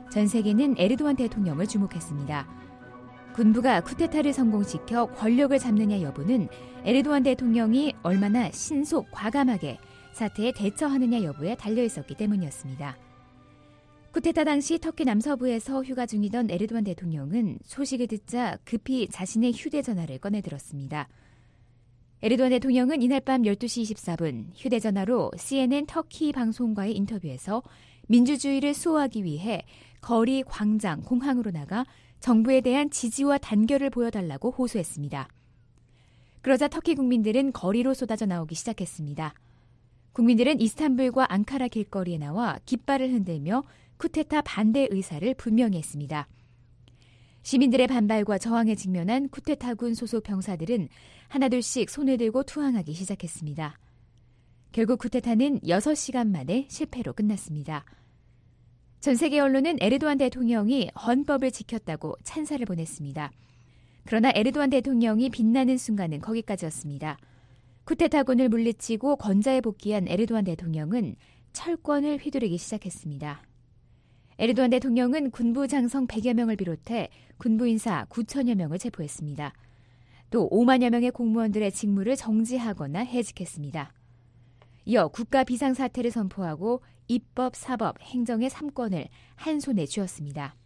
S3: 전 세계는 에르도안 대통령을 주목했습니다. 군부가 쿠데타를 성공시켜 권력을 잡느냐 여부는 에르도안 대통령이 얼마나 신속, 과감하게 사태에 대처하느냐 여부에 달려있었기 때문이었습니다. 쿠데타 당시 터키 남서부에서 휴가 중이던 에르도안 대통령은 소식을 듣자 급히 자신의 휴대전화를 꺼내들었습니다. 에르도안 대통령은 이날 밤 열두 시 이십사 분 휴대전화로 씨엔엔 터키 방송과의 인터뷰에서 민주주의를 수호하기 위해 거리, 광장, 공항으로 나가 정부에 대한 지지와 단결을 보여달라고 호소했습니다. 그러자 터키 국민들은 거리로 쏟아져 나오기 시작했습니다. 국민들은 이스탄불과 앙카라 길거리에 나와 깃발을 흔들며 쿠데타 반대 의사를 분명히 했습니다. 시민들의 반발과 저항에 직면한 쿠데타군 소속 병사들은 하나둘씩 손을 들고 투항하기 시작했습니다. 결국 쿠데타는 여섯 시간 만에 실패로 끝났습니다. 전 세계 언론은 에르도안 대통령이 헌법을 지켰다고 찬사를 보냈습니다. 그러나 에르도안 대통령이 빛나는 순간은 거기까지였습니다. 쿠데타군을 물리치고 권좌에 복귀한 에르도안 대통령은 철권을 휘두르기 시작했습니다. 에르도안 대통령은 군부 장성 백여 명을 비롯해 군부 인사 구천여 명을 체포했습니다. 또 오만여 명의 공무원들의 직무를 정지하거나 해직했습니다. 이어 국가 비상사태를 선포하고 입법, 사법, 행정의 삼 권을 한 손에 쥐었습니다.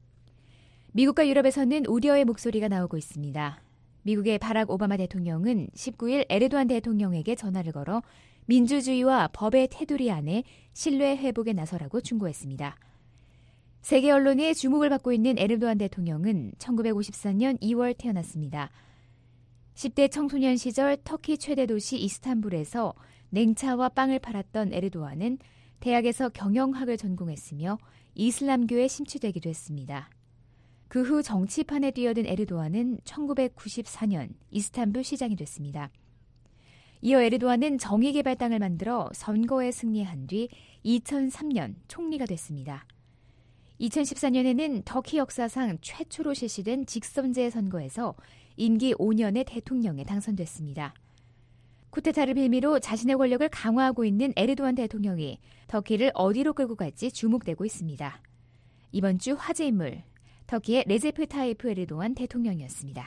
S3: 미국과 유럽에서는 우려의 목소리가 나오고 있습니다. 미국의 바락 오바마 대통령은 십구 일 에르도안 대통령에게 전화를 걸어 민주주의와 법의 테두리 안에 신뢰 회복에 나서라고 충고했습니다. 세계 언론의 주목을 받고 있는 에르도안 대통령은 천구백오십사 년 이월 태어났습니다. 십 대 청소년 시절 터키 최대 도시 이스탄불에서 냉차와 빵을 팔았던 에르도안은 대학에서 경영학을 전공했으며 이슬람교에 심취되기도 했습니다. 그 후 정치판에 뛰어든 에르도안은 천구백구십사 년 이스탄불 시장이 됐습니다. 이어 에르도안은 정의개발당을 만들어 선거에 승리한 뒤 이천삼 년 총리가 됐습니다. 이천십사 년에는 터키 역사상 최초로 실시된 직선제 선거에서 임기 오 년의 대통령에 당선됐습니다. 쿠데타를 빌미로 자신의 권력을 강화하고 있는 에르도안 대통령이 터키를 어디로 끌고 갈지 주목되고 있습니다. 이번 주 화제 인물, 터키의 레제프 타이프 에르도안 대통령이었습니다.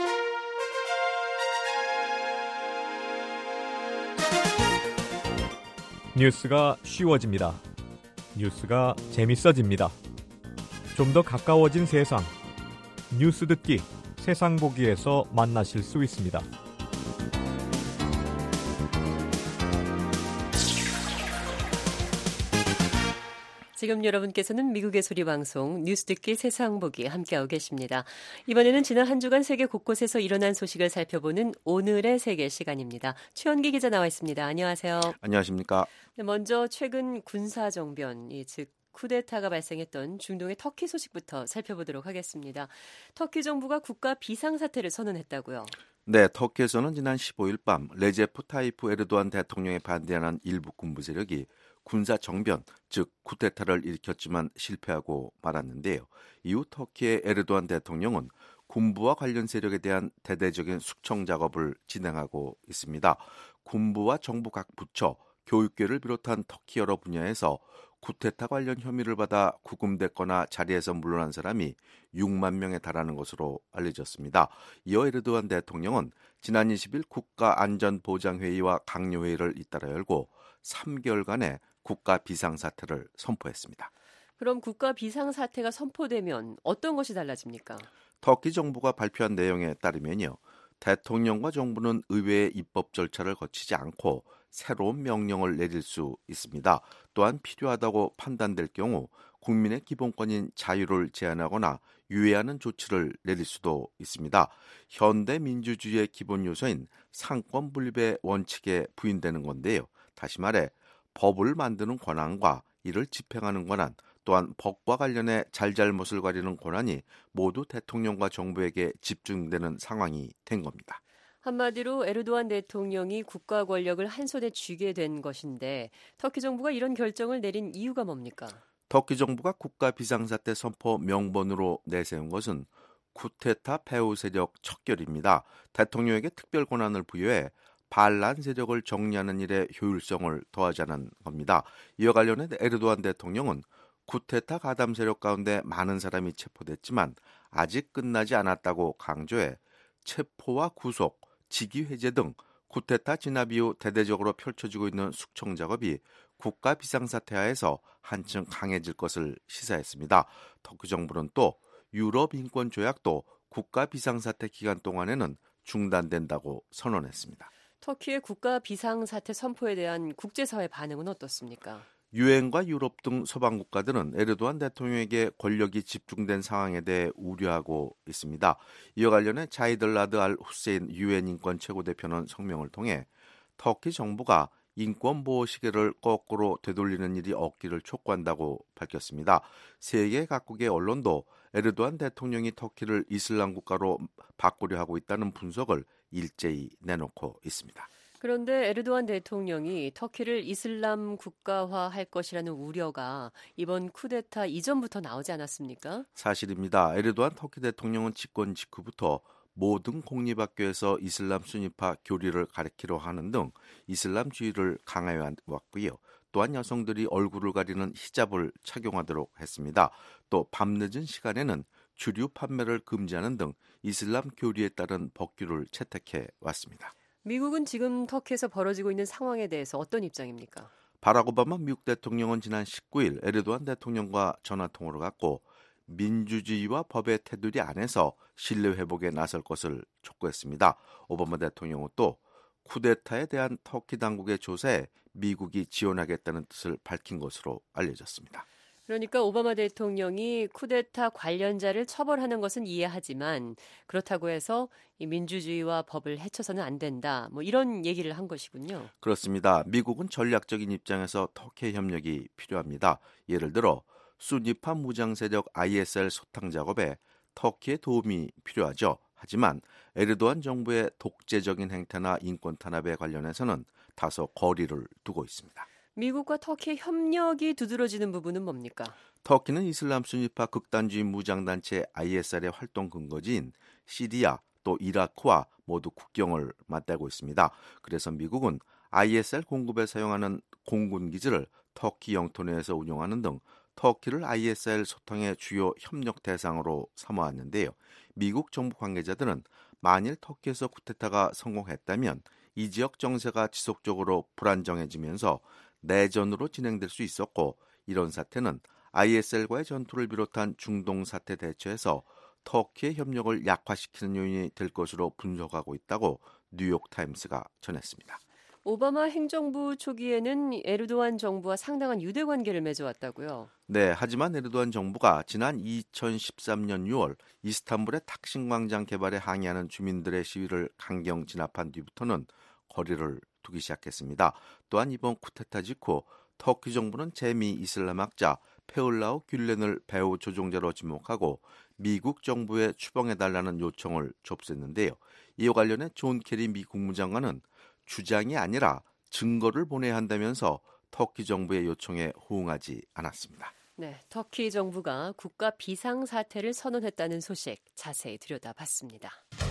S8: 뉴스가 쉬워집니다. 뉴스가 재밌어집니다. 좀 더 가까워진 세상. 뉴스 듣기, 세상 보기에서 만나실 수 있습니다.
S4: 지금 여러분께서는 미국의 소리방송 뉴스 듣기 세상 보기 함께하고 계십니다. 이번에는 지난 한 주간 세계 곳곳에서 일어난 소식을 살펴보는 오늘의 세계 시간입니다. 최원기 기자 나와 있습니다. 안녕하세요.
S9: 안녕하십니까.
S4: 네, 먼저 최근 군사정변, 즉 쿠데타가 발생했던 중동의 터키 소식부터 살펴보도록 하겠습니다. 터키 정부가 국가 비상사태를 선언했다고요?
S9: 네, 터키에서는 지난 십오 일 밤 레제프 타이프 에르도안 대통령에 반대하는 일부 군부 세력이 군사 정변, 즉 쿠데타를 일으켰지만 실패하고 말았는데요. 이후 터키의 에르도안 대통령은 군부와 관련 세력에 대한 대대적인 숙청 작업을 진행하고 있습니다. 군부와 정부 각 부처, 교육계를 비롯한 터키 여러 분야에서 쿠데타 관련 혐의를 받아 구금됐거나 자리에서 물러난 사람이 육만 명에 달하는 것으로 알려졌습니다. 이어 에르도안 대통령은 지난 이십 일 국가안전보장회의와 강요회의를 잇따라 열고 삼 개월간의 국가 비상사태를 선포했습니다.
S4: 그럼 국가 비상사태가 선포되면 어떤 것이 달라집니까?
S9: 터키 정부가 발표한 내용에 따르면요. 대통령과 정부는 의회의 입법 절차를 거치지 않고 새로운 명령을 내릴 수 있습니다. 또한 필요하다고 판단될 경우 국민의 기본권인 자유를 제한하거나 유예하는 조치를 내릴 수도 있습니다. 현대 민주주의의 기본 요소인 상권 분립의 원칙에 부인되는 건데요. 다시 말해 법을 만드는 권한과 이를 집행하는 권한, 또한 법과 관련해 잘잘못을 가리는 권한이 모두 대통령과 정부에게 집중되는 상황이 된 겁니다.
S4: 한마디로 에르도안 대통령이 국가 권력을 한 손에 쥐게 된 것인데 터키 정부가 이런 결정을 내린 이유가 뭡니까?
S9: 터키 정부가 국가 비상사태 선포 명분으로 내세운 것은 쿠데타 배후 세력 척결입니다. 대통령에게 특별 권한을 부여해 반란 세력을 정리하는 일에 효율성을 더하자는 겁니다. 이와 관련해 에르도안 대통령은 쿠데타 가담 세력 가운데 많은 사람이 체포됐지만 아직 끝나지 않았다고 강조해 체포와 구속, 직위 해제 등 쿠데타 진압 이후 대대적으로 펼쳐지고 있는 숙청 작업이 국가 비상사태 하에서 한층 강해질 것을 시사했습니다. 터키 정부는 또 유럽 인권 조약도 국가 비상사태 기간 동안에는 중단된다고 선언했습니다.
S4: 터키의 국가 비상사태 선포에 대한 국제사회 반응은 어떻습니까?
S9: 유엔과 유럽 등 서방 국가들은 에르도안 대통령에게 권력이 집중된 상황에 대해 우려하고 있습니다. 이와 관련해 자이들라드 알 후세인 유엔 인권 최고대표는 성명을 통해 터키 정부가 인권 보호 시계를 거꾸로 되돌리는 일이 없기를 촉구한다고 밝혔습니다. 세계 각국의 언론도 에르도안 대통령이 터키를 이슬람 국가로 바꾸려 하고 있다는 분석을 일제히 내놓고 있습니다.
S4: 그런데 에르도안 대통령이 터키를 이슬람 국가화할 것이라는 우려가 이번 쿠데타 이전부터 나오지 않았습니까?
S9: 사실입니다. 에르도안 터키 대통령은 집권 직후부터 모든 공립학교에서 이슬람 수니파 교리를 가르치려 하는 등 이슬람주의를 강화해 왔고요. 또한 여성들이 얼굴을 가리는 히잡을 착용하도록 했습니다. 또 밤늦은 시간에는 주류 판매를 금지하는 등 이슬람 교리에 따른 법규를 채택해 왔습니다.
S4: 미국은 지금 터키에서 벌어지고 있는 상황에 대해서 어떤 입장입니까?
S9: 바락 오바마 미국 대통령은 지난 십구일 에르도안 대통령과 전화통화를 갖고 민주주의와 법의 테두리 안에서 신뢰 회복에 나설 것을 촉구했습니다. 오바마 대통령은 또 쿠데타에 대한 터키 당국의 조사에 미국이 지원하겠다는 뜻을 밝힌 것으로 알려졌습니다.
S4: 그러니까 오바마 대통령이 쿠데타 관련자를 처벌하는 것은 이해하지만 그렇다고 해서 이 민주주의와 법을 해쳐서는 안 된다. 뭐 이런 얘기를 한 것이군요.
S9: 그렇습니다. 미국은 전략적인 입장에서 터키의 협력이 필요합니다. 예를 들어 수니파 무장 세력 아이에스엘 소탕 작업에 터키의 도움이 필요하죠. 하지만 에르도안 정부의 독재적인 행태나 인권 탄압에 관련해서는 다소 거리를 두고 있습니다.
S4: 미국과 터키의 협력이 두드러지는 부분은 뭡니까?
S9: 터키는 이슬람 수니파 극단주의 무장단체 아이에스엘의 활동 근거지인 시리아 또 이라크와 모두 국경을 맞대고 있습니다. 그래서 미국은 아이에스엘 공급에 사용하는 공군기지를 터키 영토 내에서 운용하는 등 터키를 아이에스엘 소탕의 주요 협력 대상으로 삼아왔는데요. 미국 정부 관계자들은 만일 터키에서 쿠데타가 성공했다면 이 지역 정세가 지속적으로 불안정해지면서 내전으로 진행될 수 있었고 이런 사태는 아이에스엘과의 전투를 비롯한 중동 사태 대처에서 터키의 협력을 약화시키는 요인이 될 것으로 분석하고 있다고 뉴욕타임스가 전했습니다.
S4: 오바마 행정부 초기에는 에르도안 정부와 상당한 유대 관계를 맺어왔다고요?
S9: 네, 하지만 에르도안 정부가 지난 이천십삼년 유월 이스탄불의 탁심 광장 개발에 항의하는 주민들의 시위를 강경 진압한 뒤부터는 거리를 두기 시작했습니다. 또한 이번 쿠데타 직후 터키 정부는 재미 이슬람학자 페울라우 귤렌을 배후 조종자로 지목하고 미국 정부에 추방해달라는 요청을 접수했는데요. 이와 관련해 존 케리 미 국무장관은 주장이 아니라 증거를 보내야 한다면서 터키 정부의 요청에 호응하지 않았습니다.
S4: 네, 터키 정부가 국가 비상사태를 선언했다는 소식 자세히 들여다봤습니다.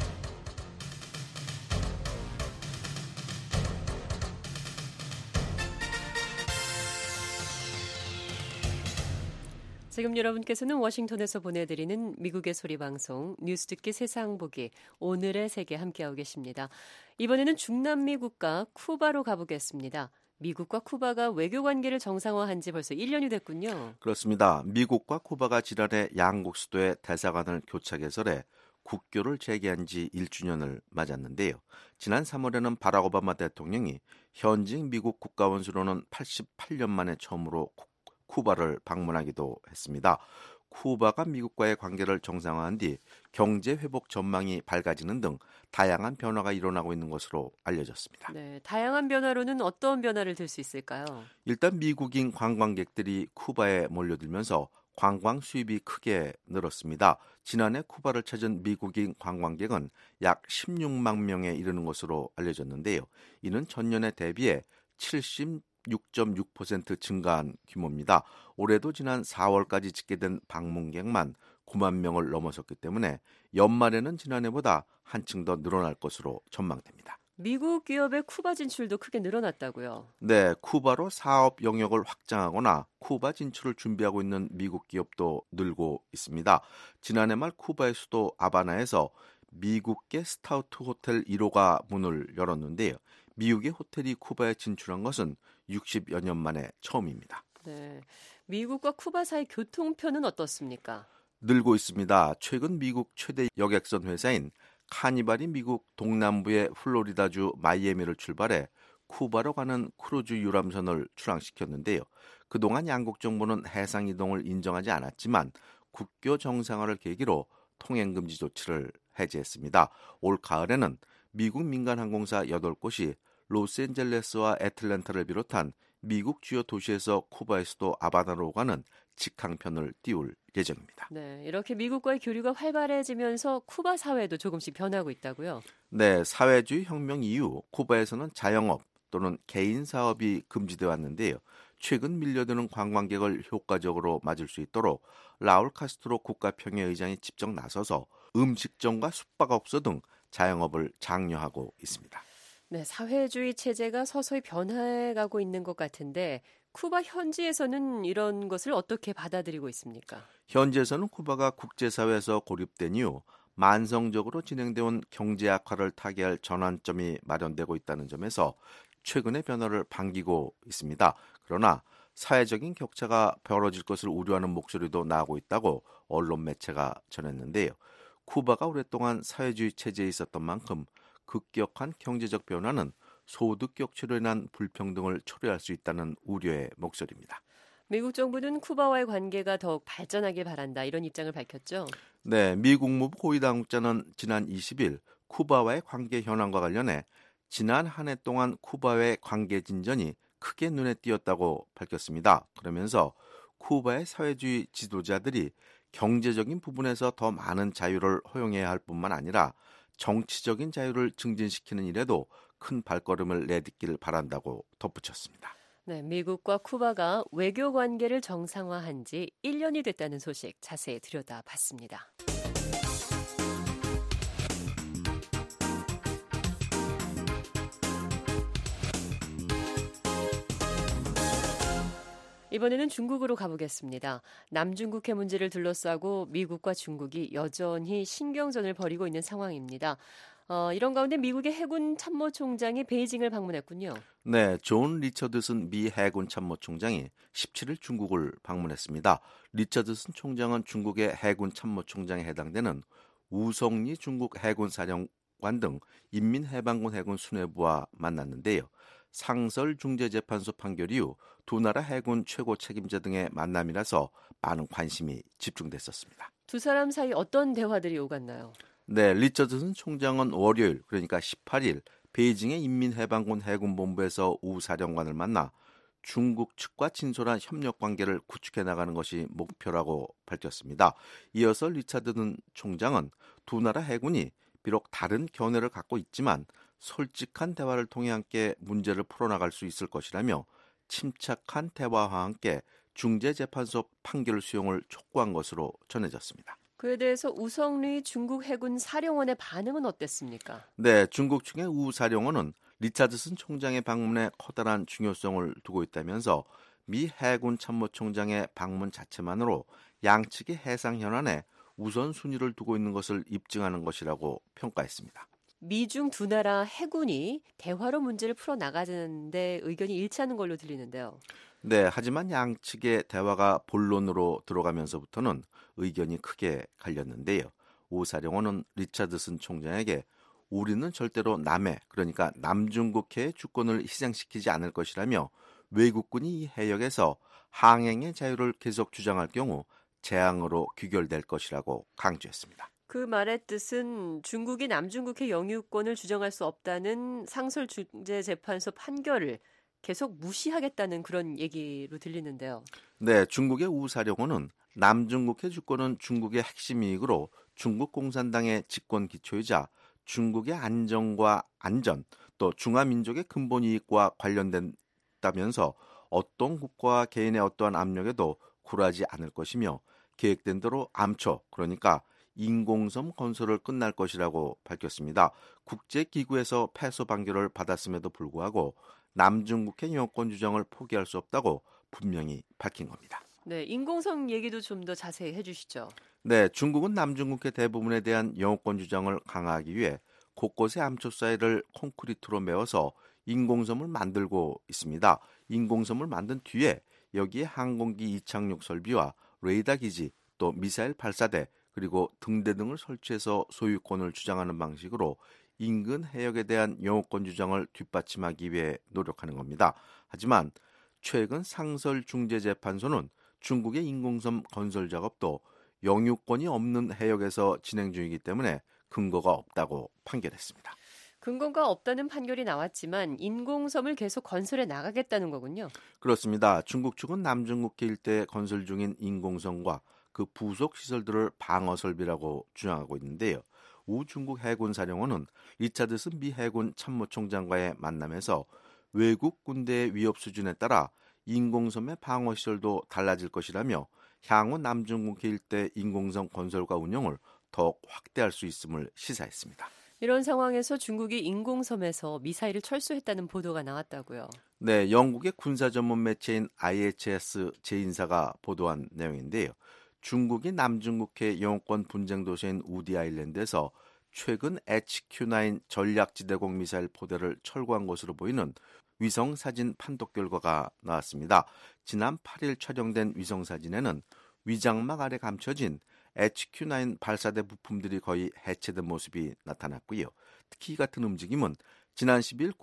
S4: 지금 여러분께서는 워싱턴에서 보내드리는 미국의 소리방송 뉴스 듣기 세상 보기 오늘의 세계 함께하고 계십니다. 이번에는 중남미 국가 쿠바로 가보겠습니다. 미국과 쿠바가 외교관계를 정상화한 지 벌써 일 년이 됐군요.
S9: 그렇습니다. 미국과 쿠바가 지난해 양국 수도의 대사관을 교차 개설해 국교를 재개한 지 일 주년을 맞았는데요. 지난 삼월에는 바락 오바마 대통령이 현직 미국 국가원수로는 팔십팔 년 만에 처음으로 쿠바를 방문하기도 했습니다. 쿠바가 미국과의 관계를 정상화한 뒤 경제 회복 전망이 밝아지는 등 다양한 변화가 일어나고 있는 것으로 알려졌습니다.
S4: 네, 다양한 변화로는 어떤 변화를 들 수 있을까요? 일단
S9: 미국인 관광객들이 쿠바에 몰려들면서 관광 수입이 크게 늘었습니다. 지난해 쿠바를 찾은 미국인 관광객은 약 십육만 명에 이르는 것으로 알려졌는데요. 이는 전년에 대비해 칠십육 점 육 퍼센트 증가한 규모입니다. 올해도 지난 사월까지 집계된 방문객만 구만 명을 넘어섰기 때문에 연말에는 지난해보다 한층 더 늘어날 것으로 전망됩니다.
S4: 미국 기업의 쿠바 진출도 크게 늘어났다고요?
S9: 네, 쿠바로 사업 영역을 확장하거나 쿠바 진출을 준비하고 있는 미국 기업도 늘고 있습니다. 지난해 말 쿠바의 수도 아바나에서 미국계 스타우트 호텔 일 호가 문을 열었는데요. 미국의 호텔이 쿠바에 진출한 것은 육십여 년 만에 처음입니다.
S4: 네, 미국과 쿠바 사이 교통편은 어떻습니까?
S9: 늘고 있습니다. 최근 미국 최대 여객선 회사인 카니발이 미국 동남부의 플로리다주 마이애미를 출발해 쿠바로 가는 크루즈 유람선을 출항시켰는데요. 그동안 양국 정부는 해상 이동을 인정하지 않았지만 국교 정상화를 계기로 통행금지 조치를 해제했습니다. 올 가을에는 미국 민간 항공사 여덟 곳이 로스앤젤레스와 애틀랜타를 비롯한 미국 주요 도시에서 쿠바의 수도 아바나로 가는 직항편을 띄울 예정입니다.
S4: 네, 이렇게 미국과의 교류가 활발해지면서 쿠바 사회도 조금씩 변하고 있다고요?
S9: 네, 사회주의 혁명 이후 쿠바에서는 자영업 또는 개인 사업이 금지되어 왔는데요. 최근 밀려드는 관광객을 효과적으로 맞을 수 있도록 라울 카스트로 국가평화의장이 직접 나서서 음식점과 숙박업소 등 자영업을 장려하고 있습니다.
S4: 네, 사회주의 체제가 서서히 변해가고 있는 것 같은데 쿠바 현지에서는 이런 것을 어떻게 받아들이고 있습니까?
S9: 현지에서는 쿠바가 국제사회에서 고립된 이후 만성적으로 진행되어 온 경제 악화를 타개할 전환점이 마련되고 있다는 점에서 최근의 변화를 반기고 있습니다. 그러나 사회적인 격차가 벌어질 것을 우려하는 목소리도 나오고 있다고 언론 매체가 전했는데요. 쿠바가 오랫동안 사회주의 체제에 있었던 만큼 급격한 경제적 변화는 소득 격차로 인한 불평등을 초래할 수 있다는 우려의 목소리입니다.
S4: 미국 정부는 쿠바와의 관계가 더욱 발전하길 바란다 이런 입장을 밝혔죠.
S9: 네, 미 국무부 고위당국자는 지난 이십 일 쿠바와의 관계 현황과 관련해 지난 한 해 동안 쿠바와의 관계 진전이 크게 눈에 띄었다고 밝혔습니다. 그러면서 쿠바의 사회주의 지도자들이 경제적인 부분에서 더 많은 자유를 허용해야 할 뿐만 아니라 정치적인 자유를 증진시키는 일에도 큰 발걸음을 내딛기를 바란다고 덧붙였습니다.
S4: 네, 미국과 쿠바가 외교 관계를 정상화한 지 일 년이 됐다는 소식 자세히 들여다봤습니다. 이번에는 중국으로 가보겠습니다. 남중국해 문제를 둘러싸고 미국과 중국이 여전히 신경전을 벌이고 있는 상황입니다. 어, 이런 가운데 미국의 해군 참모총장이 베이징을 방문했군요.
S9: 네, 존 리처드슨 미 해군 참모총장이 십칠 일 중국을 방문했습니다. 리처드슨 총장은 중국의 해군 참모총장에 해당되는 우성리 중국 해군 사령관 등 인민해방군 해군 수뇌부와 만났는데요. 상설중재재판소 판결 이후 두 나라 해군 최고 책임자 등의 만남이라서 많은 관심이 집중됐었습니다.
S4: 두 사람 사이 어떤 대화들이 오갔나요?
S9: 네, 리처드슨 총장은 월요일, 그러니까 십팔 일 베이징의 인민해방군 해군본부에서 우 사령관을 만나 중국 측과 진솔한 협력 관계를 구축해 나가는 것이 목표라고 밝혔습니다. 이어서 리처드슨 총장은 두 나라 해군이 비록 다른 견해를 갖고 있지만 솔직한 대화를 통해 함께 문제를 풀어나갈 수 있을 것이라며 침착한 대화와 함께 중재재판소 판결 수용을 촉구한 것으로 전해졌습니다.
S4: 그에 대해서 우성리 중국 해군 사령원의 반응은 어땠습니까?
S9: 네, 중국 측의 우 사령원은 리처드슨 총장의 방문에 커다란 중요성을 두고 있다면서 미 해군 참모총장의 방문 자체만으로 양측의 해상 현안에 우선순위를 두고 있는 것을 입증하는 것이라고 평가했습니다.
S4: 미중 두 나라 해군이 대화로 문제를 풀어나가는데 의견이 일치하는 걸로 들리는데요.
S9: 네, 하지만 양측의 대화가 본론으로 들어가면서부터는 의견이 크게 갈렸는데요. 우 사령원은 리처드슨 총장에게 우리는 절대로 남해, 그러니까 남중국해의 주권을 희생시키지 않을 것이라며 외국군이 이 해역에서 항행의 자유를 계속 주장할 경우 재앙으로 귀결될 것이라고 강조했습니다.
S4: 그 말의 뜻은 중국이 남중국해 영유권을 주장할 수 없다는 상설중재재판소 판결을 계속 무시하겠다는 그런 얘기로 들리는데요.
S9: 네, 중국의 우 사령원은 남중국해 주권은 중국의 핵심 이익으로 중국 공산당의 집권 기초이자 중국의 안정과 안전 또 중화민족의 근본 이익과 관련된다면서 어떤 국가와 개인의 어떠한 압력에도 굴하지 않을 것이며 계획된 대로 암초, 그러니까 인공섬 건설을 끝날 것이라고 밝혔습니다. 국제기구에서 패소 판결을 받았음에도 불구하고 남중국해 영유권 주장을 포기할 수 없다고 분명히 밝힌 겁니다.
S4: 네, 인공섬 얘기도 좀 더 자세히 해주시죠.
S9: 네, 중국은 남중국해 대부분에 대한 영유권 주장을 강화하기 위해 곳곳에 암초 사이를 콘크리트로 메워서 인공섬을 만들고 있습니다. 인공섬을 만든 뒤에 여기에 항공기 이착륙 설비와 레이더 기지, 또 미사일 발사대, 그리고 등대 등을 설치해서 소유권을 주장하는 방식으로 인근 해역에 대한 영유권 주장을 뒷받침하기 위해 노력하는 겁니다. 하지만 최근 상설중재재판소는 중국의 인공섬 건설 작업도 영유권이 없는 해역에서 진행 중이기 때문에 근거가 없다고 판결했습니다.
S4: 근거가 없다는 판결이 나왔지만 인공섬을 계속 건설해 나가겠다는 거군요.
S9: 그렇습니다. 중국 측은 남중국해 일대에 건설 중인 인공섬과 그 부속 시설들을 방어 설비라고 주장하고 있는데요. 우중국 해군사령원은 리차드슨 미 해군 참모총장과의 만남에서 외국 군대의 위협 수준에 따라 인공섬의 방어 시설도 달라질 것이라며 향후 남중국해 일대 인공섬 건설과 운영을 더욱 확대할 수 있음을 시사했습니다.
S4: 이런 상황에서 중국이 인공섬에서 미사일을 철수했다는 보도가 나왔다고요.
S9: 네, 영국의 군사 전문 매체인 아이에이치에스 제인사가 보도한 내용인데요. 중국이 남중국해 영유권 분쟁 도시인 우디 아일랜드에서 최근 에이치큐 나인 전략지대공 미사일 포대를 철거한 것으로 보이는 위성 사진 판독 결과가 나왔습니다. 지난 팔 일 촬영된 위성 사진에는 위장막 아래 감춰진 에이치큐 나인 발사대 부품들이 거의 해체된 모습이 나타났고요. 특히 이 같은 움직임은 지난 십 일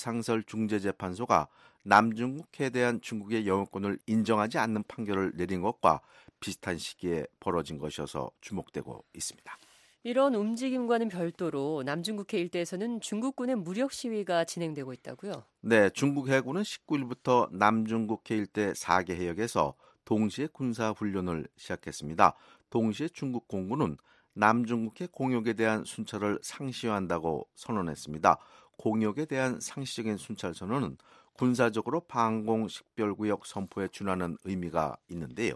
S9: 국제상설중재재판소가 남중국해에 대한 중국의 영유권을 인정하지 않는 판결을 내린 것과 비슷한 시기에 벌어진 것이어서 주목되고 있습니다.
S4: 이런 움직임과는 별도로 남중국해 일대에서는 중국군의 무력 시위가 진행되고 있다고요?
S9: 네, 중국 해군은 십구 일부터 남중국해 일대 네 개 해역에서 동시에 군사 훈련을 시작했습니다. 동시에 중국 공군은 남중국해 공역에 대한 순찰을 상시화한다고 선언했습니다. 공역에 대한 상시적인 순찰 선언은 군사적으로 방공식별구역 선포에 준하는 의미가 있는데요.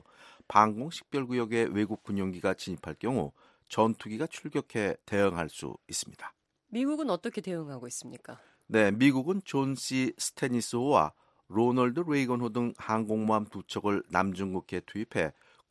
S9: 방공식별구역에 외국 군용기가 진입할 경우 전투기가 출격해 대응할 수 있습니다.
S4: 미국은 어떻게 대응하고 있습니까?
S9: 네, 미국은 존 씨 스테니스호와 로널드 레이건호 등 항공모함 두 척을 남중국해에 투입해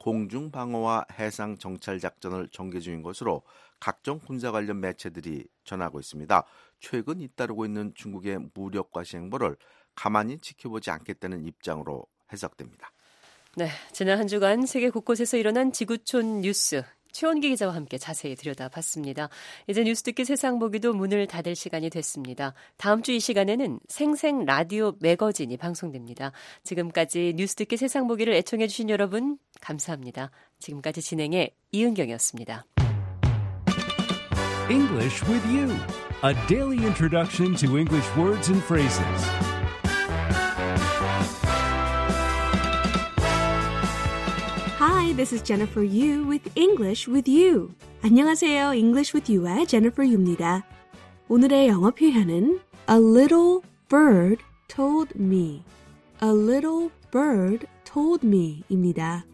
S9: 공중방어와 해상 정찰 작전을 전개 중인 것으로 각종 군사 관련 매체들이 전하고 있습니다. 최근 잇따르고 있는 중국의 무력 과시 행보를 가만히 지켜보지 않겠다는 입장으로 해석됩니다.
S4: 네, 지난 한 주간 세계 곳곳에서 일어난 지구촌 뉴스 최원기 기자와 함께 자세히 들여다봤습니다. 이제 뉴스 듣기 세상 보기도 문을 닫을 시간이 됐습니다. 다음 주 이 시간에는 생생 라디오 매거진이 방송됩니다. 지금까지 뉴스 듣기 세상 보기를 애청해 주신 여러분 감사합니다. 지금까지 진행의 이은경이었습니다.
S6: English with you, a daily introduction to English words and phrases.
S10: Hi, this is Jennifer Yu with English with You. 안녕하세요. English with You의 Jennifer Yu입니다. 오늘의 영어 표현은 A little bird told me. A little bird told me 입니다.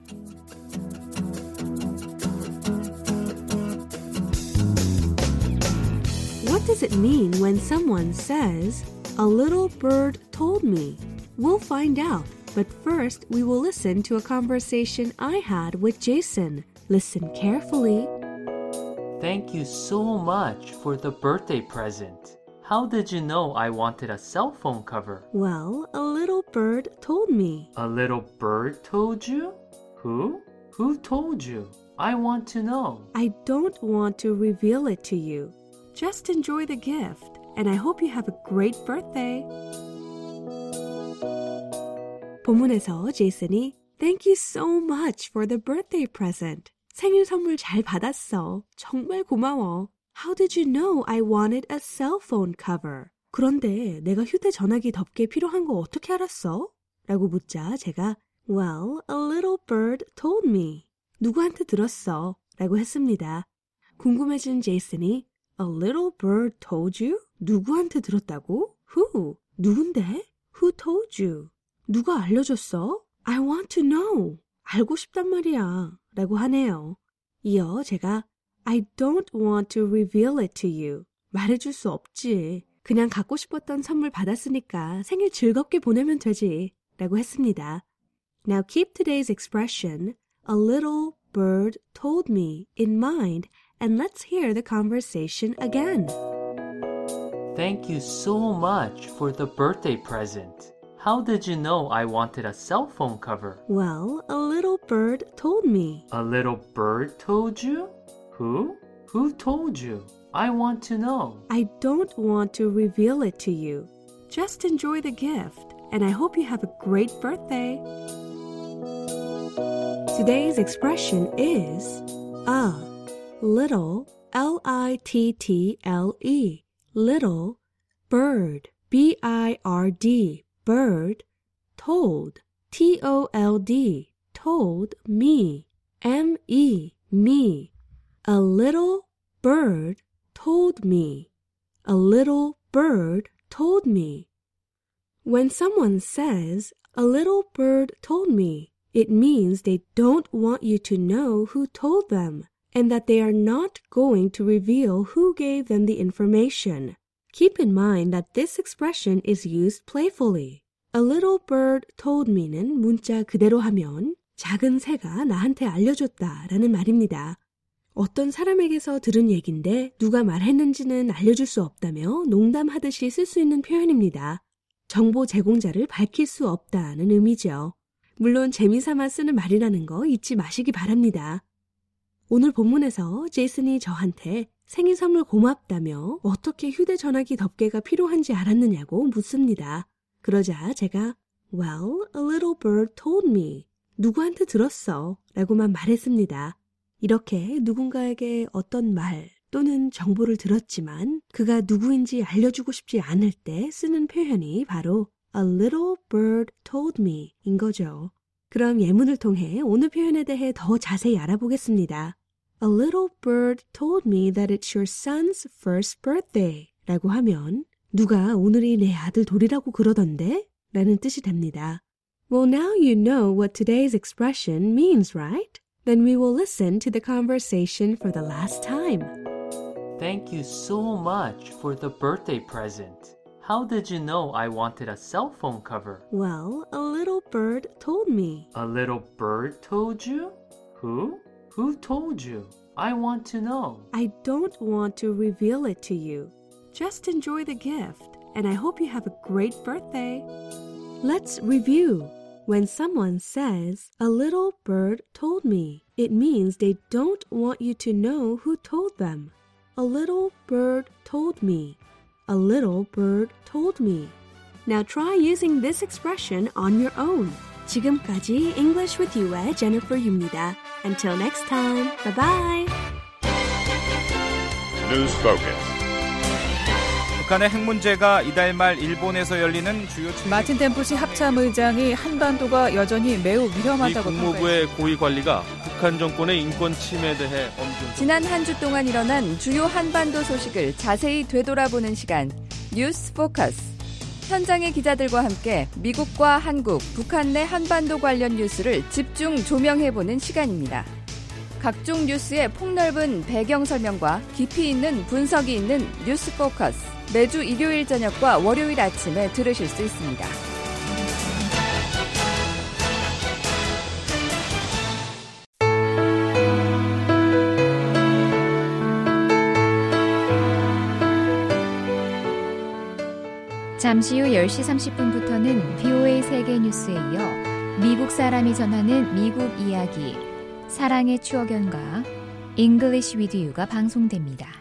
S10: What does it mean when someone says, A little bird told me? We'll find out. But first, we will listen to a conversation I had with Jason. Listen carefully.
S11: Thank you so much for the birthday present. How did you know I wanted a cell phone cover?
S10: Well, a little bird told me.
S11: A little bird told you? Who? Who told you? I want to know.
S10: I don't want to reveal it to you. Just enjoy the gift, and I hope you have a great birthday. 본문에서 제이슨이 Thank you so much for the birthday present. 생일 선물 잘 받았어. 정말 고마워. How did you know I wanted a cell phone cover? 그런데 내가 휴대전화기 덮개 필요한 거 어떻게 알았어? 라고 묻자 제가 Well, a little bird told me. 누구한테 들었어? 라고 했습니다. 궁금해진 제이슨이 A little bird told you? 누구한테 들었다고? Who? 누군데? Who told you? 누가 알려줬어? I want to know. 알고 싶단 말이야. 라고 하네요. 이어 제가 I don't want to reveal it to you. 말해줄 수 없지. 그냥 갖고 싶었던 선물 받았으니까 생일 즐겁게 보내면 되지. 라고 했습니다. Now keep today's expression, a little bird told me, in mind, and let's hear the conversation again.
S11: Thank you so much for the birthday present. How did you know I wanted a cell phone cover?
S10: Well, a little bird told me.
S11: A little bird told you? Who? Who told you? I want to know.
S10: I don't want to reveal it to you. Just enjoy the gift, and I hope you have a great birthday. Today's expression is a little, L I T T L E, little bird, B I R D, bird, told, T O L D, told me, M E, me. A little bird told me. A little bird told me. When someone says, a little bird told me, it means they don't want you to know who told them, and that they are not going to reveal who gave them the information. Keep in mind that this expression is used playfully. A little bird told me는 문자 그대로 하면 작은 새가 나한테 알려줬다 라는 말입니다. 어떤 사람에게서 들은 얘긴데 누가 말했는지는 알려줄 수 없다며 농담하듯이 쓸 수 있는 표현입니다. 정보 제공자를 밝힐 수 없다는 의미죠. 물론 재미삼아 쓰는 말이라는 거 잊지 마시기 바랍니다. 오늘 본문에서 제이슨이 저한테 생일 선물 고맙다며 어떻게 휴대전화기 덮개가 필요한지 알았느냐고 묻습니다. 그러자 제가 Well, a little bird told me. 누구한테 들었어 라고만 말했습니다. 이렇게 누군가에게 어떤 말 또는 정보를 들었지만 그가 누구인지 알려주고 싶지 않을 때 쓰는 표현이 바로 A little bird told me 인 거죠. 그럼 예문을 통해 오늘 표현에 대해 더 자세히 알아보겠습니다. A little bird told me that it's your son's first birthday 라고 하면 누가 오늘이 내 아들 돌이라고 그러던데? 라는 뜻이 됩니다. Well, now you know what today's expression means, right? Then we will listen to the conversation for the last time.
S11: Thank you so much for the birthday present. How did you know I wanted a cell phone cover?
S10: Well, a little bird told me.
S11: A little bird told you? Who? Who told you? I want to know.
S10: I don't want to reveal it to you. Just enjoy the gift, and I hope you have a great birthday. Let's review. When someone says, a little bird told me, it means they don't want you to know who told them. A little bird told me. A little bird told me. Now try using this expression on your own. 지금까지 English with You의 Jennifer Yu입니다. Until next time, bye-bye.
S12: News Focus. 북한의 핵 문제가 이달 말 일본에서 열리는 주요
S13: 마틴 템플시 합참의장이 한반도가 여전히 매우 위험하다고
S12: 미 국무부의 고위 관리가 북한 정권의 인권 침해에 대해 엄중.
S14: 지난 한 주 동안 일어난 주요 한반도 소식을 자세히 되돌아보는 시간 뉴스 포커스. 현장의 기자들과 함께 미국과 한국, 북한 내 한반도 관련 뉴스를 집중 조명해보는 시간입니다. 각종 뉴스의 폭넓은 배경 설명과 깊이 있는 분석이 있는 뉴스 포커스. 매주 일요일 저녁과 월요일 아침에 들으실 수 있습니다.
S3: 잠시 후 열 시 삼십 분부터는 비오에이 세계 뉴스에 이어 미국 사람이 전하는 미국 이야기, 사랑의 추억 연가, English with You가 방송됩니다.